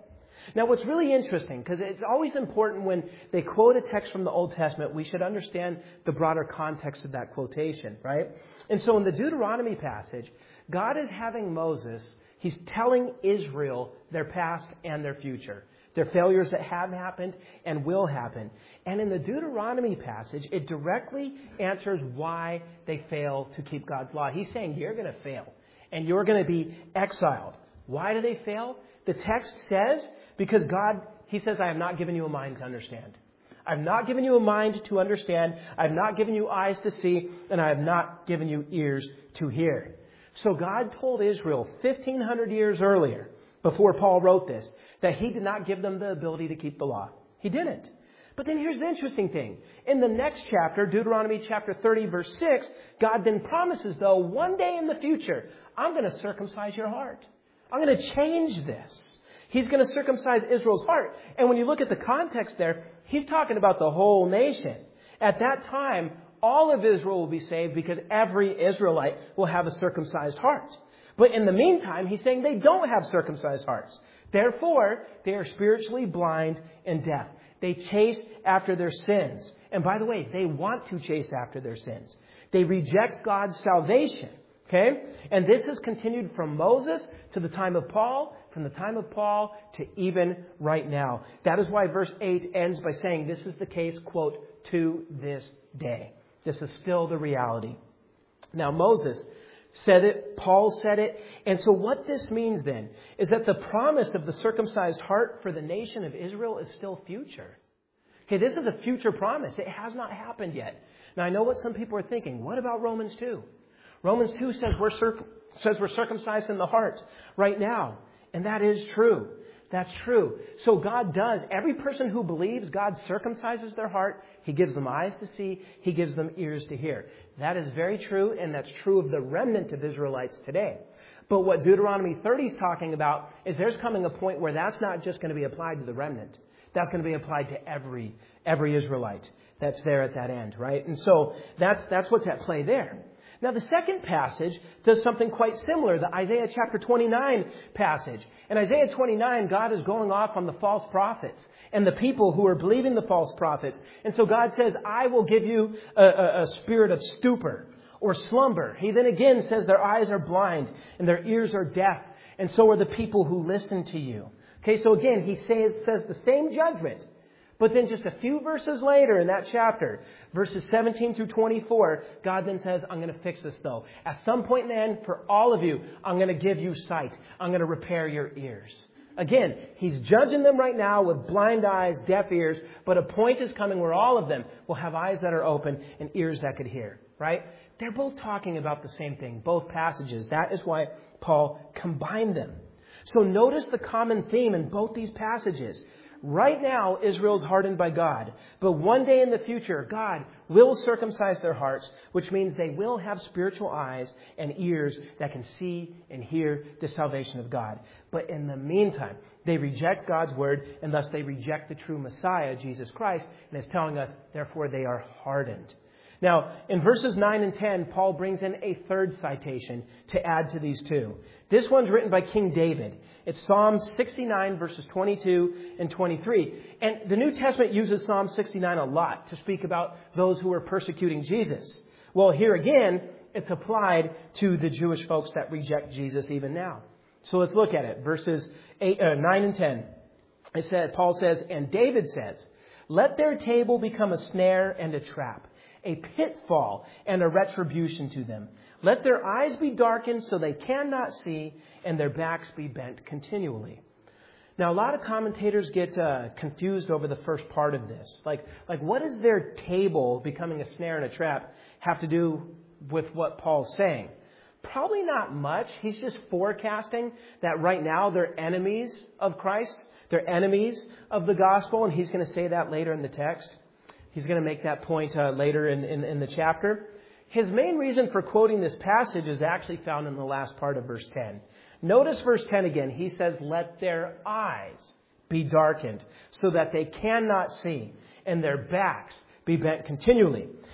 Now, what's really interesting, because it's always important when they quote a text from the Old Testament, we should understand the broader context of that quotation, right? And so in the Deuteronomy passage, God is having Moses, he's telling Israel their past and their future, their failures that have happened and will happen. And in the Deuteronomy passage, it directly answers why they fail to keep God's law. He's saying you're going to fail and you're going to be exiled. Why do they fail? The text says, because God, he says, I have not given you a mind to understand. I've not given you a mind to understand. I've not given you eyes to see, and I have not given you ears to hear. So God told Israel fifteen hundred years earlier, before Paul wrote this, that he did not give them the ability to keep the law. He didn't. But then here's the interesting thing. In the next chapter, Deuteronomy chapter thirty, verse six, God then promises, though, one day in the future, I'm going to circumcise your heart. I'm going to change this. He's going to circumcise Israel's heart. And when you look at the context there, he's talking about the whole nation. At that time, all of Israel will be saved because every Israelite will have a circumcised heart. But in the meantime, he's saying they don't have circumcised hearts. Therefore, they are spiritually blind and deaf. They chase after their sins. And by the way, they want to chase after their sins. They reject God's salvation. Okay? And this has continued from Moses to the time of Paul, from the time of Paul to even right now. That is why verse eight ends by saying this is the case, quote, to this day. This is still the reality. Now, Moses said it, Paul said it, and so what this means then is that the promise of the circumcised heart for the nation of Israel is still future. Okay, this is a future promise. It has not happened yet. Now, I know what some people are thinking. What about Romans two? Romans two says we're, circ- says we're circumcised in the heart right now. And that is true. That's true. So God does. Every person who believes, God circumcises their heart. He gives them eyes to see. He gives them ears to hear. That is very true, and that's true of the remnant of Israelites today. But what Deuteronomy thirty is talking about is there's coming a point where that's not just going to be applied to the remnant. That's going to be applied to every every Israelite that's there at that end, right? And so that's that's what's at play there. Now, the second passage does something quite similar, the Isaiah chapter twenty-nine passage. In Isaiah twenty-nine, God is going off on the false prophets and the people who are believing the false prophets. And so God says, I will give you a, a, a spirit of stupor or slumber. He then again says their eyes are blind and their ears are deaf, and so are the people who listen to you. Okay, so again, he says, says the same judgment. But then just a few verses later in that chapter, verses seventeen through twenty-four, God then says, I'm going to fix this though. At some point in the end, for all of you, I'm going to give you sight. I'm going to repair your ears. Again, he's judging them right now with blind eyes, deaf ears, but a point is coming where all of them will have eyes that are open and ears that could hear, right? They're both talking about the same thing, both passages. That is why Paul combined them. So notice the common theme in both these passages. Right now, Israel's hardened by God. But one day in the future, God will circumcise their hearts, which means they will have spiritual eyes and ears that can see and hear the salvation of God. But in the meantime, they reject God's word, and thus they reject the true Messiah, Jesus Christ, and it's telling us, therefore, they are hardened. Now, in verses nine and ten, Paul brings in a third citation to add to these two. This one's written by King David. It's Psalm sixty-nine, verses twenty-two and twenty-three. And the New Testament uses Psalm sixty-nine a lot to speak about those who are persecuting Jesus. Well, here again, it's applied to the Jewish folks that reject Jesus even now. So let's look at it. Verses eight, uh, nine and ten. It said, Paul says, and David says, let their table become a snare and a trap, a pitfall and a retribution to them. Let their eyes be darkened so they cannot see, and their backs be bent continually. Now, a lot of commentators get uh, confused over the first part of this. Like, like, what does their table becoming a snare and a trap have to do with what Paul's saying? Probably not much. He's just forecasting that right now they're enemies of Christ. They're enemies of the gospel, and he's going to say that later in the text. He's going to make that point uh, later in, in, in the chapter. His main reason for quoting this passage is actually found in the last part of verse ten. Notice verse ten again. He says, let their eyes be darkened so that they cannot see, and their backs be bent continually.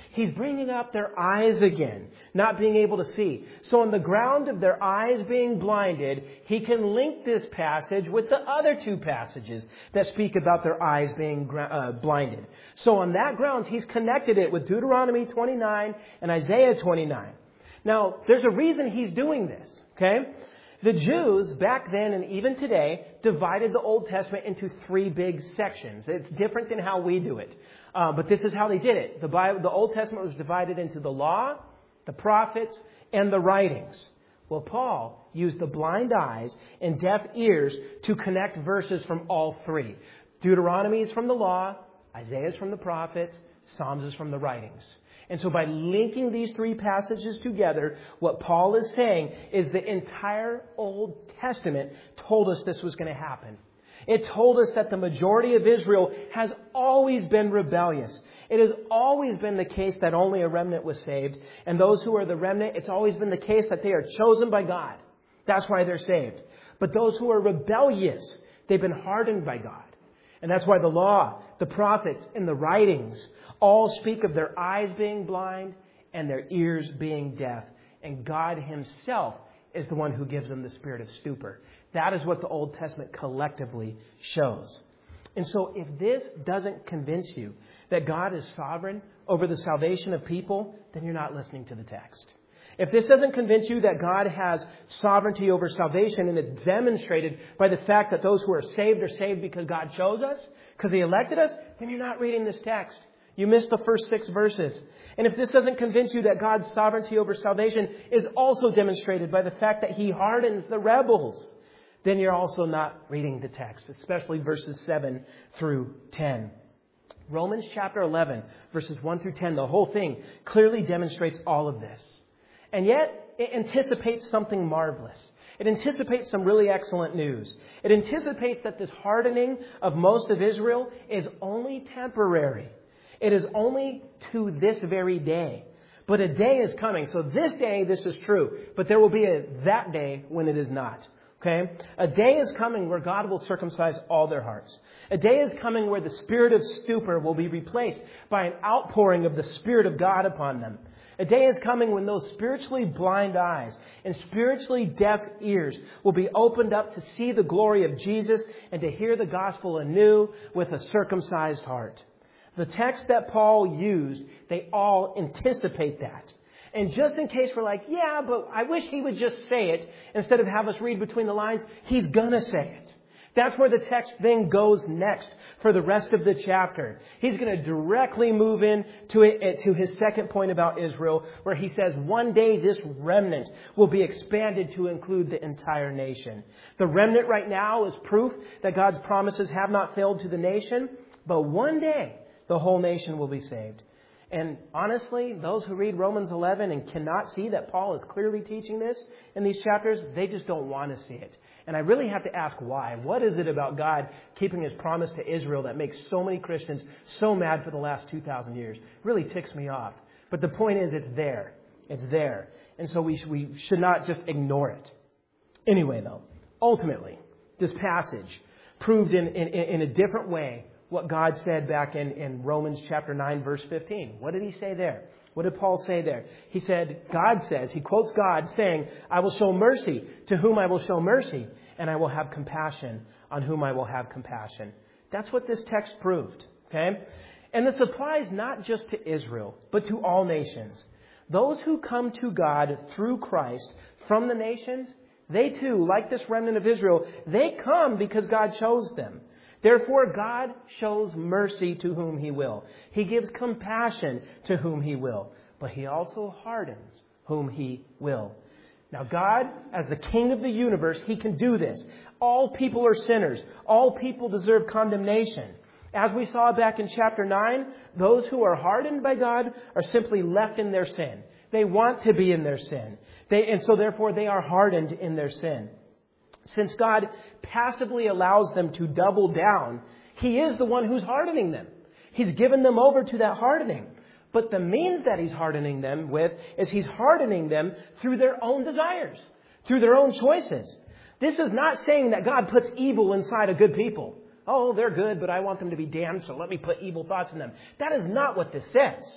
He's bringing up their eyes again, not being able to see. So on the ground of their eyes being blinded, he can link this passage with the other two passages that speak about their eyes being uh, blinded. So on that grounds, he's connected it with Deuteronomy twenty-nine and Isaiah twenty-nine. Now, there's a reason he's doing this, okay? The Jews back then and even today divided the Old Testament into three big sections. It's different than how we do it. Uh, but this is how they did it. The Bible, the Old Testament was divided into the law, the prophets, and the writings. Well, Paul used the blind eyes and deaf ears to connect verses from all three. Deuteronomy is from the law, Isaiah is from the prophets, Psalms is from the writings. And so by linking these three passages together, what Paul is saying is the entire Old Testament told us this was going to happen. It told us that the majority of Israel has always been rebellious. It has always been the case that only a remnant was saved. And those who are the remnant, it's always been the case that they are chosen by God. That's why they're saved. But those who are rebellious, they've been hardened by God. And that's why the law, the prophets, and the writings all speak of their eyes being blind and their ears being deaf. And God himself is the one who gives them the spirit of stupor. That is what the Old Testament collectively shows. And so if this doesn't convince you that God is sovereign over the salvation of people, then you're not listening to the text. If this doesn't convince you that God has sovereignty over salvation, and it's demonstrated by the fact that those who are saved are saved because God chose us, because he elected us, then you're not reading this text. You missed the first six verses. And if this doesn't convince you that God's sovereignty over salvation is also demonstrated by the fact that he hardens the rebels, then you're also not reading the text, especially verses seven through ten. Romans chapter eleven, verses one through ten, the whole thing clearly demonstrates all of this. And yet, it anticipates something marvelous. It anticipates some really excellent news. It anticipates that this hardening of most of Israel is only temporary. It is only to this very day. But a day is coming. So this day, this is true. But there will be a that day when it is not. Okay? A day is coming where God will circumcise all their hearts. A day is coming where the spirit of stupor will be replaced by an outpouring of the Spirit of God upon them. A day is coming when those spiritually blind eyes and spiritually deaf ears will be opened up to see the glory of Jesus and to hear the gospel anew with a circumcised heart. The text that Paul used, they all anticipate that. And just in case we're like, yeah, but I wish he would just say it instead of have us read between the lines, he's going to say it. That's where the text then goes next for the rest of the chapter. He's going to directly move in to, it, to his second point about Israel, where he says one day this remnant will be expanded to include the entire nation. The remnant right now is proof that God's promises have not failed to the nation, but one day the whole nation will be saved. And honestly, those who read Romans eleven and cannot see that Paul is clearly teaching this in these chapters, they just don't want to see it. And I really have to ask why. What is it about God keeping his promise to Israel that makes so many Christians so mad for the last two thousand years? It really ticks me off. But the point is, it's there. It's there. And so we, sh- we should not just ignore it. Anyway, though, ultimately, this passage proved in, in, in a different way what God said back in, in Romans chapter nine, verse fifteen. What did he say there? What did Paul say there? He said, God says, he quotes God saying, I will show mercy to whom I will show mercy, and I will have compassion on whom I will have compassion. That's what this text proved. Okay? And this applies not just to Israel, but to all nations. Those who come to God through Christ from the nations, they too, like this remnant of Israel, they come because God chose them. Therefore, God shows mercy to whom he will. He gives compassion to whom he will. But he also hardens whom he will. Now, God, as the King of the universe, he can do this. All people are sinners. All people deserve condemnation. As we saw back in chapter nine, those who are hardened by God are simply left in their sin. They want to be in their sin. They, and so therefore, they are hardened in their sin. Since God passively allows them to double down, he is the one who's hardening them. He's given them over to that hardening. But the means that he's hardening them with is he's hardening them through their own desires, through their own choices. This is not saying that God puts evil inside of good people. Oh, they're good, but I want them to be damned, so let me put evil thoughts in them. That is not what this says.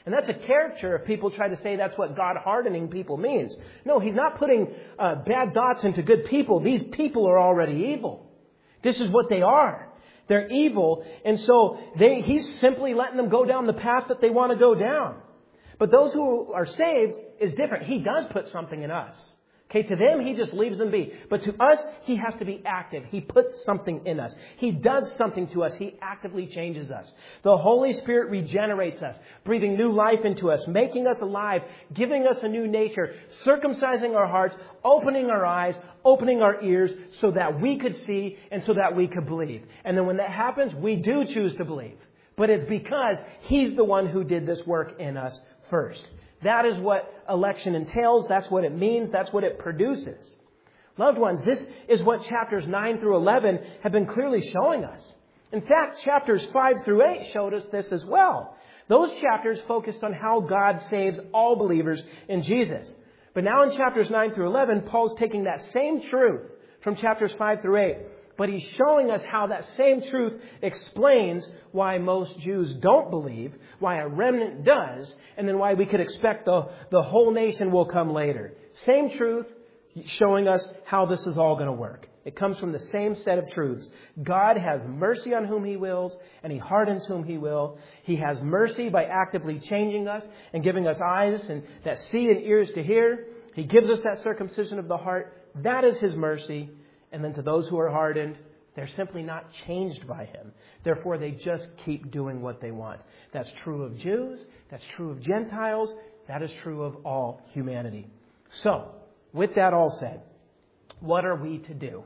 And that's a caricature if people try to say that's what God hardening people means. No, He's not putting uh, bad thoughts into good people. These people are already evil. This is what they are. They're evil. And so they, He's simply letting them go down the path that they want to go down. But those who are saved is different. He does put something in us. Okay, to them, He just leaves them be. But to us, He has to be active. He puts something in us. He does something to us. He actively changes us. The Holy Spirit regenerates us, breathing new life into us, making us alive, giving us a new nature, circumcising our hearts, opening our eyes, opening our ears so that we could see and so that we could believe. And then when that happens, we do choose to believe. But it's because He's the one who did this work in us first. That is what election entails. That's what it means. That's what it produces. Loved ones, this is what chapters nine through eleven have been clearly showing us. In fact, chapters five through eight showed us this as well. Those chapters focused on how God saves all believers in Jesus. But now in chapters nine through eleven, Paul's taking that same truth from chapters five through eight. But he's showing us how that same truth explains why most Jews don't believe, why a remnant does, and then why we could expect the, the whole nation will come later. Same truth showing us how this is all going to work. It comes from the same set of truths. God has mercy on whom He wills, and He hardens whom He will. He has mercy by actively changing us and giving us eyes and that see and ears to hear. He gives us that circumcision of the heart. That is His mercy. And then to those who are hardened, they're simply not changed by Him. Therefore, they just keep doing what they want. That's true of Jews. That's true of Gentiles. That is true of all humanity. So, with that all said, what are we to do?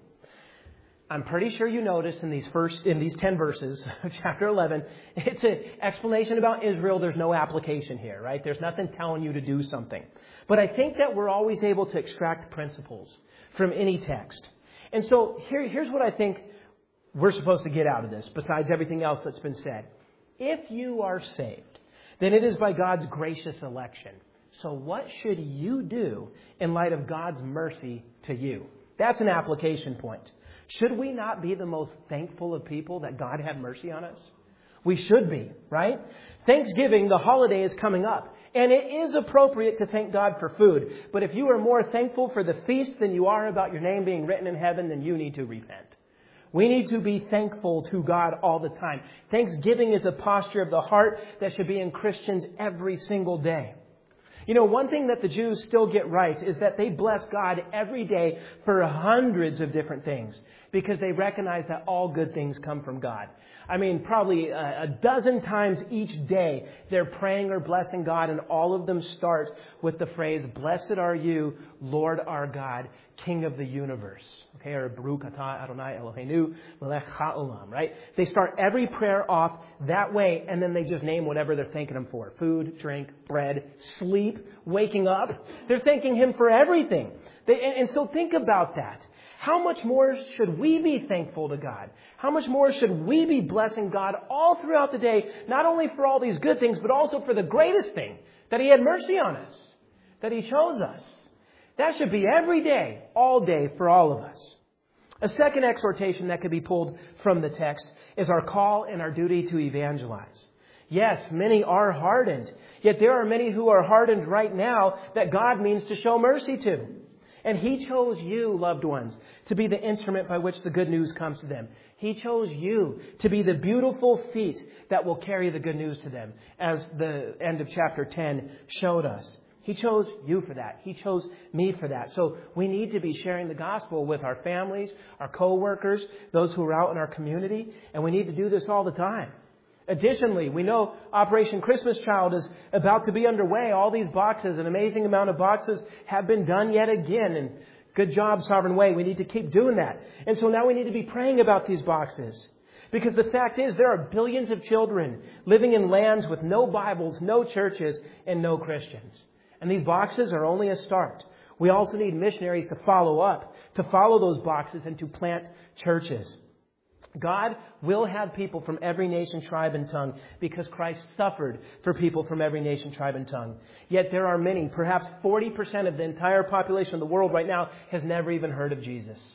I'm pretty sure you noticed in these first, in these ten verses of chapter eleven, it's an explanation about Israel. There's no application here, right? There's nothing telling you to do something. But I think that we're always able to extract principles from any text. And so here, here's what I think we're supposed to get out of this, besides everything else that's been said. If you are saved, then it is by God's gracious election. So what should you do in light of God's mercy to you? That's an application point. Should we not be the most thankful of people that God had mercy on us? We should be, right? Thanksgiving, the holiday, is coming up. And it is appropriate to thank God for food. But if you are more thankful for the feast than you are about your name being written in heaven, then you need to repent. We need to be thankful to God all the time. Thanksgiving is a posture of the heart that should be in Christians every single day. You know, one thing that the Jews still get right is that they bless God every day for hundreds of different things because they recognize that all good things come from God. I mean, probably a, a dozen times each day they're praying or blessing God, and all of them start with the phrase, "Blessed are you, Lord our God, King of the universe." Okay, or Baruch atah Adonai Eloheinu melech haolam, right? They start every prayer off that way, and then they just name whatever they're thanking Him for. Food, drink, bread, sleep, waking up. They're thanking Him for everything. They, and, and so think about that. How much more should we be thankful to God? How much more should we be blessing God all throughout the day, not only for all these good things, but also for the greatest thing, that He had mercy on us, that He chose us. That should be every day, all day, for all of us. A second exhortation that could be pulled from the text is our call and our duty to evangelize. Yes, many are hardened, yet there are many who are hardened right now that God means to show mercy to. And He chose you, loved ones, to be the instrument by which the good news comes to them. He chose you to be the beautiful feet that will carry the good news to them, as the end of chapter ten showed us. He chose you for that. He chose me for that. So we need to be sharing the gospel with our families, our co-workers, those who are out in our community, and we need to do this all the time. Additionally, we know Operation Christmas Child is about to be underway. All these boxes, an amazing amount of boxes, have been done yet again. And good job, Sovereign Way. We need to keep doing that. And so now we need to be praying about these boxes. Because the fact is, there are billions of children living in lands with no Bibles, no churches, and no Christians. And these boxes are only a start. We also need missionaries to follow up, to follow those boxes and to plant churches. God will have people from every nation, tribe, and tongue because Christ suffered for people from every nation, tribe, and tongue. Yet there are many, perhaps forty percent of the entire population of the world right now has never even heard of Jesus.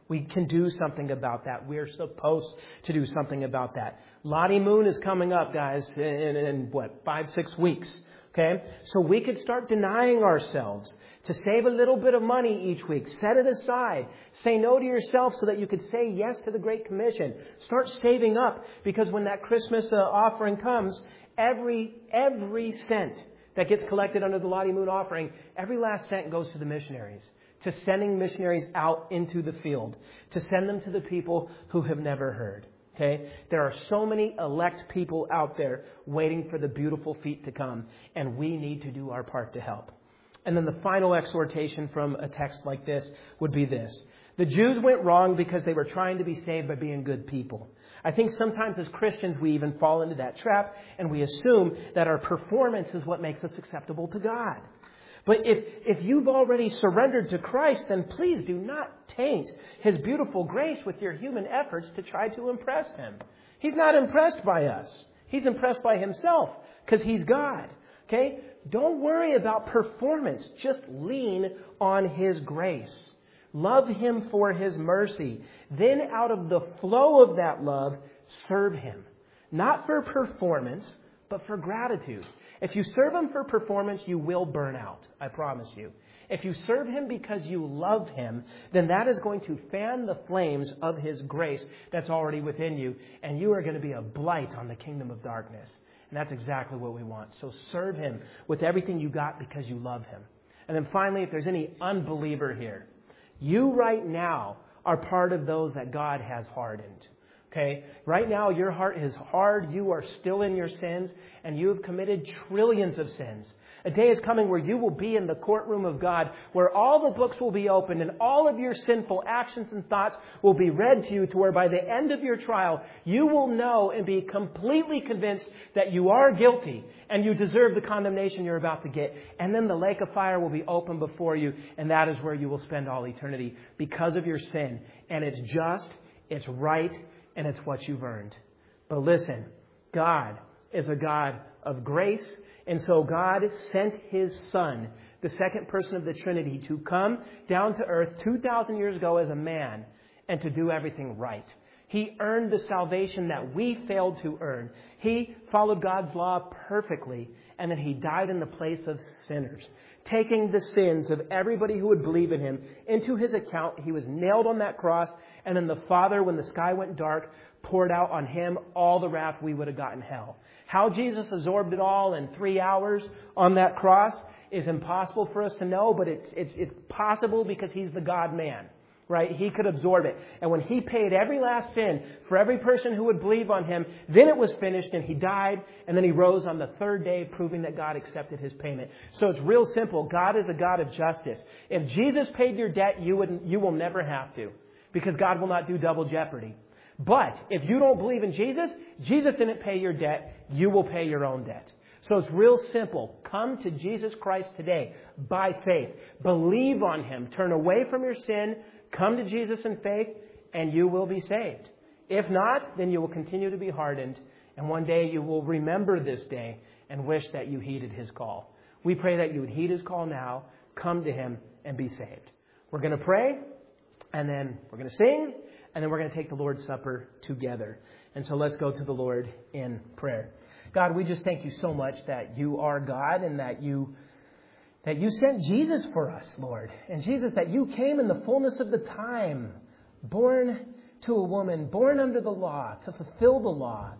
We can do something about that. We're supposed to do something about that. Lottie Moon is coming up, guys, in, in, in what, five, six weeks. Okay? So we could start denying ourselves to save a little bit of money each week. Set it aside. Say no to yourself so that you could say yes to the Great Commission. Start saving up, because when that Christmas uh, offering comes, every, every cent that gets collected under the Lottie Moon offering, every last cent goes to the missionaries, to sending missionaries out into the field, to send them to the people who have never heard. Okay? There are so many elect people out there waiting for the beautiful feet to come, and we need to do our part to help. And then the final exhortation from a text like this would be this. The Jews went wrong because they were trying to be saved by being good people. I think sometimes as Christians we even fall into that trap, and we assume that our performance is what makes us acceptable to God. But if, if you've already surrendered to Christ, then please do not taint His beautiful grace with your human efforts to try to impress Him. He's not impressed by us. He's impressed by Himself because He's God. Okay? Don't worry about performance. Just lean on His grace. Love Him for His mercy. Then out of the flow of that love, serve Him. Not for performance, but for gratitude. If you serve Him for performance, you will burn out. I promise you. If you serve Him because you love Him, then that is going to fan the flames of His grace that's already within you, and you are going to be a blight on the kingdom of darkness. And that's exactly what we want. So serve Him with everything you got because you love Him. And then finally, if there's any unbeliever here, you right now are part of those that God has hardened. Okay? Right now, your heart is hard. You are still in your sins, and you have committed trillions of sins. A day is coming where you will be in the courtroom of God, where all the books will be opened and all of your sinful actions and thoughts will be read to you, to where by the end of your trial, you will know and be completely convinced that you are guilty and you deserve the condemnation you're about to get. And then the lake of fire will be open before you, and that is where you will spend all eternity because of your sin. And it's just, it's right, and it's what you've earned. But listen, God is a God of grace. And so God sent His Son, the second person of the Trinity, to come down to earth two thousand years ago as a man and to do everything right. He earned the salvation that we failed to earn. He followed God's law perfectly, and then He died in the place of sinners, taking the sins of everybody who would believe in Him into His account. He was nailed on that cross, and then the Father, when the sky went dark, poured out on Him all the wrath we would have got in hell. How Jesus absorbed it all in three hours on that cross is impossible for us to know, but it's, it's, it's possible because He's the God-man, right? He could absorb it. And when He paid every last sin for every person who would believe on Him, then it was finished and He died, and then He rose on the third day, proving that God accepted His payment. So it's real simple. God is a God of justice. If Jesus paid your debt, you wouldn't, you will never have to, because God will not do double jeopardy. But if you don't believe in Jesus, Jesus didn't pay your debt. You will pay your own debt. So it's real simple. Come to Jesus Christ today by faith. Believe on Him. Turn away from your sin. Come to Jesus in faith, and you will be saved. If not, then you will continue to be hardened. And one day you will remember this day and wish that you heeded His call. We pray that you would heed His call now, come to Him, and be saved. We're going to pray, and then we're going to sing, and then we're going to take the Lord's Supper together. And so let's go to the Lord in prayer. God, we just thank You so much that You are God, and that You that You sent Jesus for us, Lord. And Jesus, that You came in the fullness of the time, born to a woman, born under the law, to fulfill the law,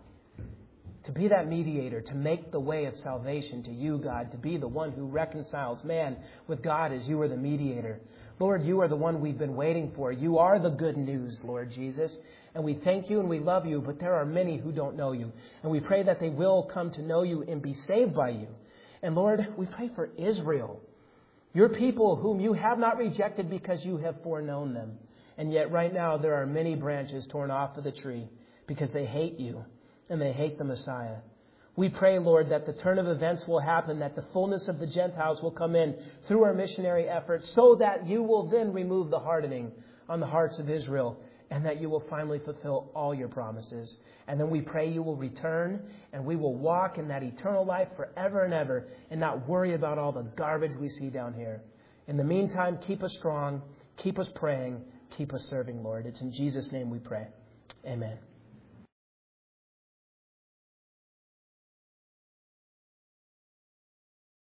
to be that mediator, to make the way of salvation to You, God, to be the one who reconciles man with God as You are the mediator. Lord, You are the one we've been waiting for. You are the good news, Lord Jesus. And we thank You and we love You, but there are many who don't know You. And we pray that they will come to know You and be saved by You. And Lord, we pray for Israel, Your people whom You have not rejected because You have foreknown them. And yet right now there are many branches torn off of the tree because they hate You and they hate the Messiah. We pray, Lord, that the turn of events will happen, that the fullness of the Gentiles will come in through our missionary efforts, so that You will then remove the hardening on the hearts of Israel, and that You will finally fulfill all Your promises. And then we pray You will return, and we will walk in that eternal life forever and ever, and not worry about all the garbage we see down here. In the meantime, keep us strong, keep us praying, Keep us serving, Lord. It's in Jesus' name we pray. Amen.